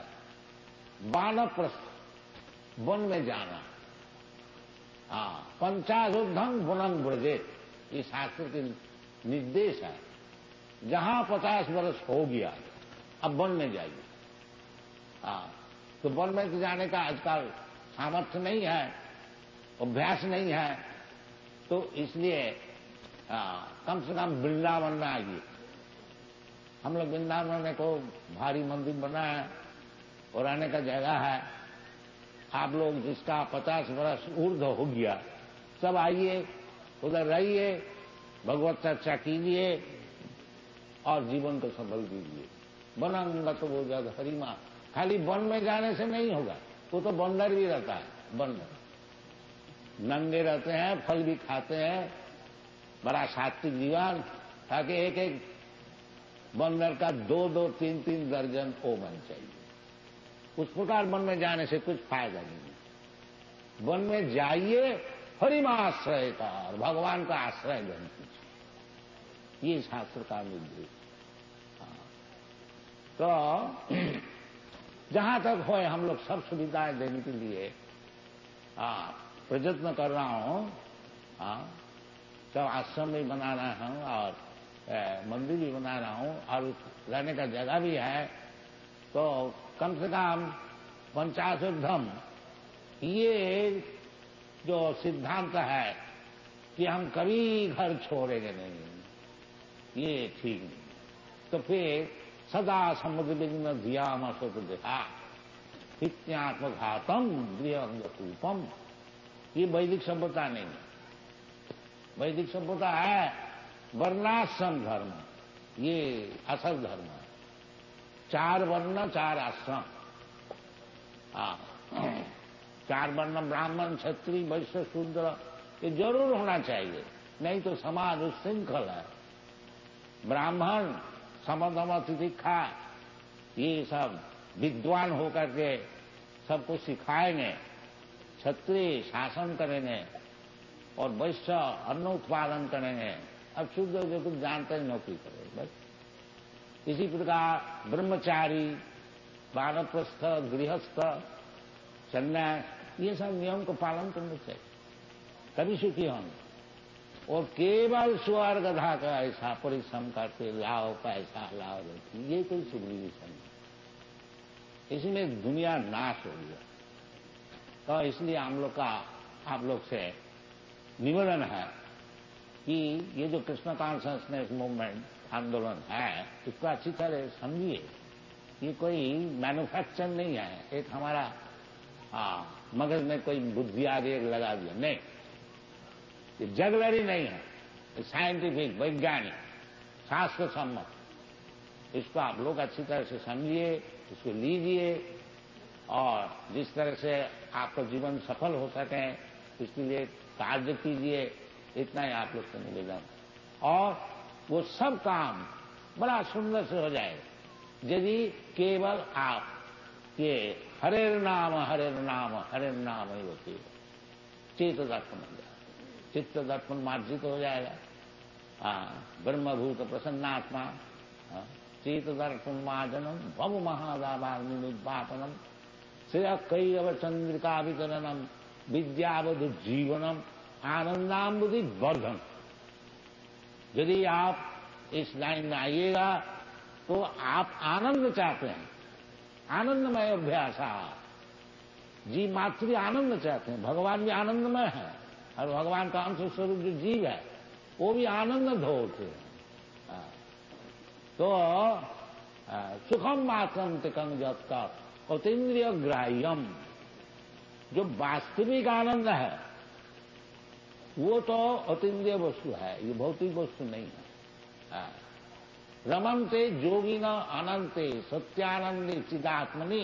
S1: वानप्रस्थ वन में जाना, हाँ, पंचाशोद्धम वनम ब्रजेत, ये शास्त्र के निर्देश है। जहां पचास वर्ष हो गया अब वन में जाइए। हाँ, तो वन में तो जाने का आजकल सामर्थ्य नहीं है, अभ्यास नहीं है, तो इसलिए कम से कम वृंदावन में आइए। हम लोग वृंदावन में को भारी मंदिर बना है और रहने का जगह है। आप लोग जिसका पचास वर्ष ऊर्ध्व हो गया सब आइए, उधर रहिए, भगवत चर्चा कीजिए और जीवन को सफल कीजिए। वनंगत वो जद हरिमा, खाली वन में जाने से नहीं होगा, वो तो बंदर भी रहता है, बंदर नंगे रहते हैं, फल भी खाते हैं, बड़ा सात्विक जीवन, ताकि एक एक बंदर का दो दो तीन तीन दर्जन ओवन चाहिए। उस प्रकार वन में जाने से कुछ फायदा नहीं। वन में जाइए हरिमाश्रय का, और भगवान का आश्रय ग्रहण कीजिए, ये शास्त्र का निर्देश। तो जहां तक हो हम लोग सब सुविधाएं देने के लिए प्रयत्न कर रहा हूं। सब आश्रम भी बना रहा हूं और मंदिर भी बना रहा हूं और रहने का जगह भी है। तो कम से कम पंचाशोद्धम, ये जो सिद्धांत है कि हम कभी घर छोड़ेंगे नहीं, ये ठीक नहीं। तो फिर सदा समुद्र विघ्न धियाम असुत देखा हित्यात्मघातम गृह अंगकूपम, ये वैदिक सभ्यता नहीं है। वैदिक सभ्यता है वर्णाश्रम धर्म, ये असल धर्म है। चार वर्ण चार आश्रम, हाँ, चार वर्ण ब्राह्मण क्षत्रिय वैश्य शूद्र, ये जरूर होना चाहिए, नहीं तो समाज उच्छृंखल है। ब्राह्मण समदम तितिक्षा, ये सब विद्वान होकर के सबको सिखाएंगे, क्षत्रिय शासन करेंगे और वैश्य अन्न उत्पादन करेंगे, अब शूद्र जो कुछ जानते हैं नौकरी करेंगे बस। इसी प्रकार ब्रह्मचारी, वानप्रस्थ, गृहस्थ, सन्यास, ये सब नियम को पालन करना चाहिए, तभी सुखी होंगे। और केवल स्वर्ग धा का ऐसा परिश्रम करते लाओ पैसा लाओ रोटी, ये कोई सिविलाइजेशन नहीं, इसमें दुनिया नाश हो गया। तो इसलिए हम लोग का आप लोग से निवेदन है कि ये जो कृष्ण कॉन्शसनेस मूवमेंट आंदोलन है, इसको अच्छी तरह समझिए। ये कोई मैन्युफैक्चर नहीं है, एक हमारा आ, मगज में कोई बुद्धि आगे लगा दिया, नहीं, ये जगलरी नहीं है, ये साइंटिफिक, वैज्ञानिक, शास्त्र सम्मत। इसको आप लोग अच्छी तरह से समझिए, इसको लीजिए और जिस तरह से आपका जीवन सफल हो सके इसके लिए कार्य कीजिए, इतना ही आप लोग से निवेदन। और वो सब काम बड़ा सुंदर से हो जाएगा यदि केवल आप ये हरे नाम हरे नाम हरे नाम ही होती है, चित्त दर्पण हो जाएगा, चित्त दर्पण मार्जित हो जाएगा। हाँ, ब्रह्मभूत प्रसन्नात्मा, चित्त दर्पण मार्जनम भव महादावाग्निपातनम श्रेय कैरव चंद्रिका वितरणम विद्यावधु जीवनम आनंदाम्बुधि वर्धन। यदि आप इस लाइन में आइएगा तो आप आनंद चाहते हैं, आनंदमय अभ्यास, जीव मात्र आनंद चाहते हैं, भगवान भी आनंदमय है और भगवान का अंश स्वरूप जो जीव है वो भी आनंद ढोते हैं। तो सुखम मात्रम तिकम जब तक अतीन्द्रिय ग्राह्यम, जो वास्तविक आनंद है वो तो अतीन्द्रिय वस्तु है, ये भौतिक वस्तु नहीं है। रमन्ते जोगिना अनंते सत्यानंदे चिदात्मनि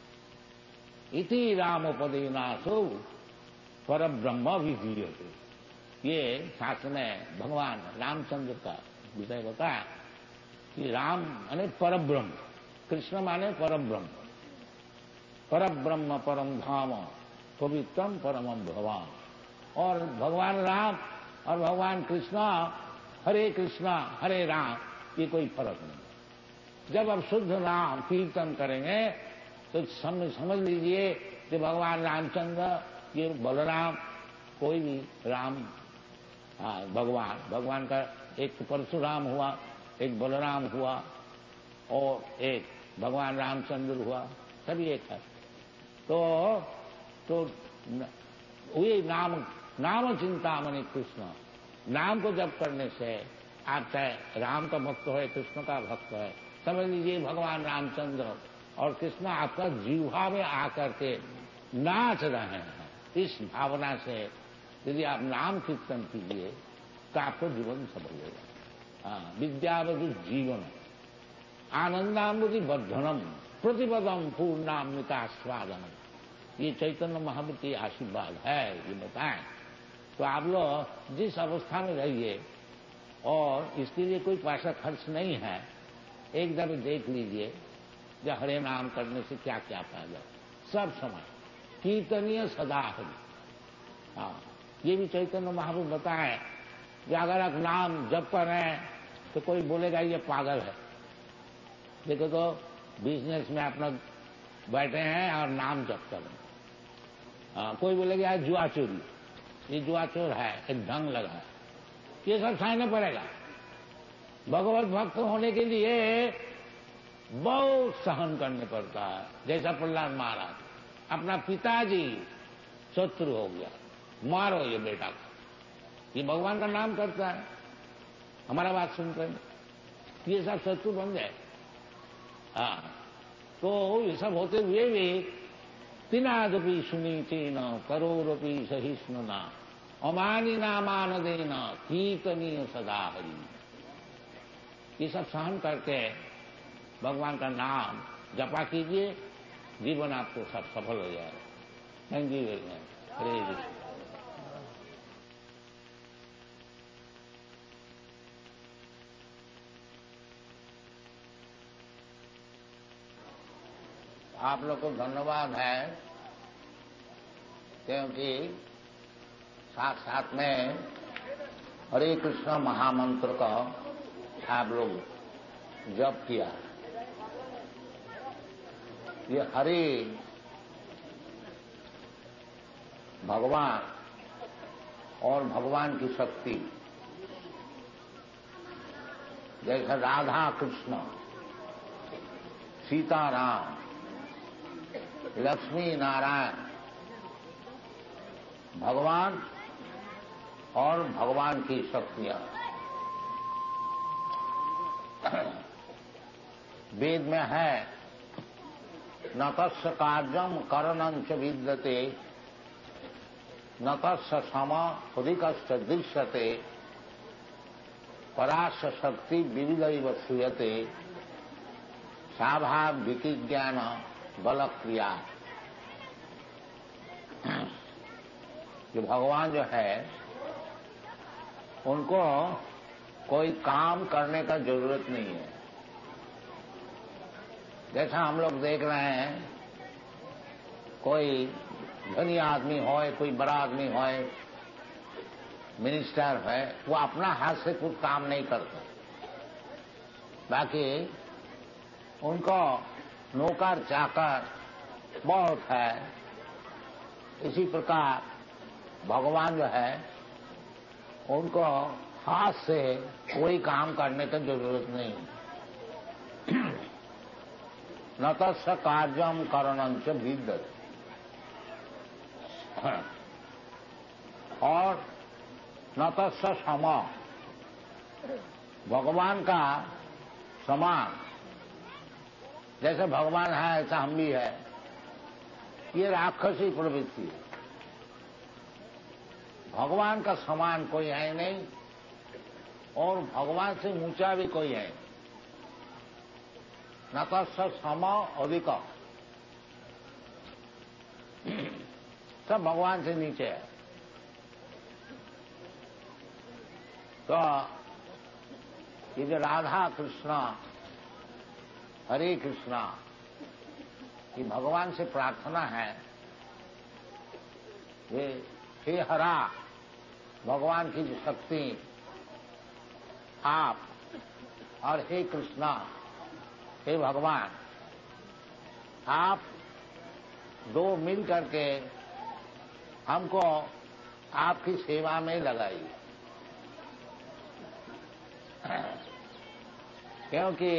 S1: इति रामोपदेनासो पर ब्रह्म विधीयते। ये शास्त्र में भगवान रामचंद्र का विषय बताया कि राम माने परब्रह्म, कृष्ण माने परब्रह्म परब्रह्म परम धाम पवित्रम परमम भगवान। और भगवान राम और भगवान कृष्णा, हरे कृष्णा हरे राम, ये कोई फर्क नहीं। जब आप शुद्ध नाम कीर्तन करेंगे तो समझ समझ लीजिए कि भगवान रामचंद्र, ये बलराम, कोई भी राम, हाँ भगवान भगवान का एक परशुराम हुआ, एक बलराम हुआ और एक भगवान रामचंद्र हुआ, सभी एक है। तो तो वही नाम नाम चिंतामणि कृष्ण, नाम को जप करने से आप चाहे राम का भक्त हो, कृष्ण का भक्त है, समझ लीजिए भगवान रामचंद्र और कृष्ण आपका जीवा में आकर के नाच रहे हैं। इस भावना से यदि आप नाम कीर्तन कीजिए तो आपको जीवन सफल होगा। हाँ, विद्यावधि जीवन, आनंदामृति वर्धनम, प्रतिपदम पूर्णामृता स्वादनम, ये चैतन्य महाप्रभु की आशीर्वाद है, ये बताएं। तो आप लोग जिस अवस्था में रहिए, और इसके लिए कोई पैसा खर्च नहीं है, एक दफे देख लीजिए जो हरे नाम करने से क्या क्या फायदा। सब समय कीर्तनीय सदा हरि। हाँ, ये भी चैतन्य महाप्रभु बताए कि अगर आप नाम जप कर रहे हैं तो कोई बोलेगा ये पागल है। देखो तो बिजनेस में अपना बैठे हैं और नाम जप कर रहे हैं। हाँ, कोई बोलेगा जुआ चोरी, ये जुआ चोर है, एक ढंग लगा है, ये सब सहना पड़ेगा। भगवत भक्त होने के लिए बहुत सहन करने पड़ता है। जैसा प्रहलाद महाराज, अपना पिताजी शत्रु हो गया, मारो ये बेटा को, ये भगवान का नाम करता है, हमारा बात सुनकर ये सब शत्रु बन जाए। हाँ, तो ये सब होते हुए भी तिनादपि सुनीति न करोरपि सहिष्णु न अमानी नामान देना कीर्तनीय सदा हरि। ये सब सहन करके भगवान का नाम जपा कीजिए, जीवन आपको सब सफल हो जाएगा। Thank you very much. Hare Krishna. आप लोग को धन्यवाद है, क्योंकि साथ साथ में हरे कृष्ण महामंत्र का आप लोग जप किया। ये हरे भगवान और भगवान की शक्ति, जैसे राधा कृष्ण, सीताराम, लक्ष्मी नारायण, भगवान और भगवान की शक्तियां। वेद में है न तस्य कार्यम करणं च विद्यते न तस्य सम अधिकश्च दृश्यते परास्य शक्ति विविधैव श्रूयते स्वाभाविकी ज्ञान बल क्रिया। जो भगवान जो है उनको कोई काम करने का जरूरत नहीं है। जैसा हम लोग देख रहे हैं, कोई धनी आदमी हो, कोई बड़ा आदमी हो, मिनिस्टर है, वो अपना हाथ से कुछ काम नहीं करता, बाकी उनको नौकर चाकर बहुत है। इसी प्रकार भगवान जो है उनको हाथ से कोई काम करने की जरूरत नहीं। न तस्य कार्यम करणं च विद्यते, और न तस्य सम, भगवान का समान, जैसे भगवान है ऐसा हम भी है, ये राक्षसी प्रवृत्ति है। भगवान का समान कोई है नहीं और भगवान से ऊंचा भी कोई है। न तस्य सम अधिक, सब भगवान से नीचे है। तो ये जो राधा कृष्णा, हरे कृष्णा, कि भगवान से प्रार्थना है कि हे हरा, भगवान की जो शक्ति आप, और हे कृष्णा, हे भगवान, आप दो मिल करके हमको आपकी सेवा में लगाइए। क्योंकि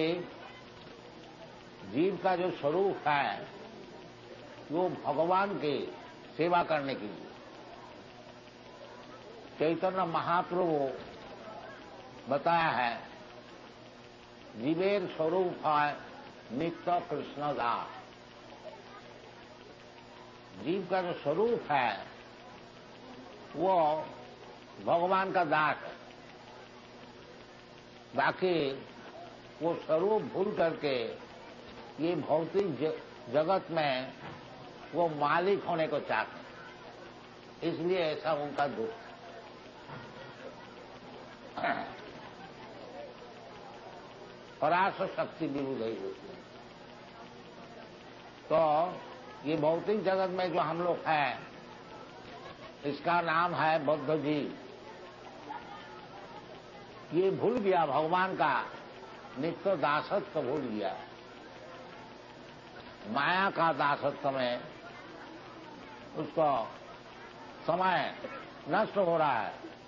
S1: जीव का जो स्वरूप है वो भगवान की सेवा करने के लिए। चैतन्य महाप्रभु बताया है, जीवेर स्वरूप है नित्य कृष्ण दास। जीव का जो स्वरूप है वो भगवान का दास है। बाकी वो स्वरूप भूल करके ये भौतिक जगत में वो मालिक होने को चाहते, इसलिए ऐसा उनका दुख है। पराशर शक्ति विरुद्ध ही होती है। तो ये भौतिक जगत में जो हम लोग हैं, इसका नाम है बद्ध जीव। ये भूल गया भगवान का नित्य दासत्व, भूल गया माया का दासत्व में उसको समय नष्ट हो रहा है।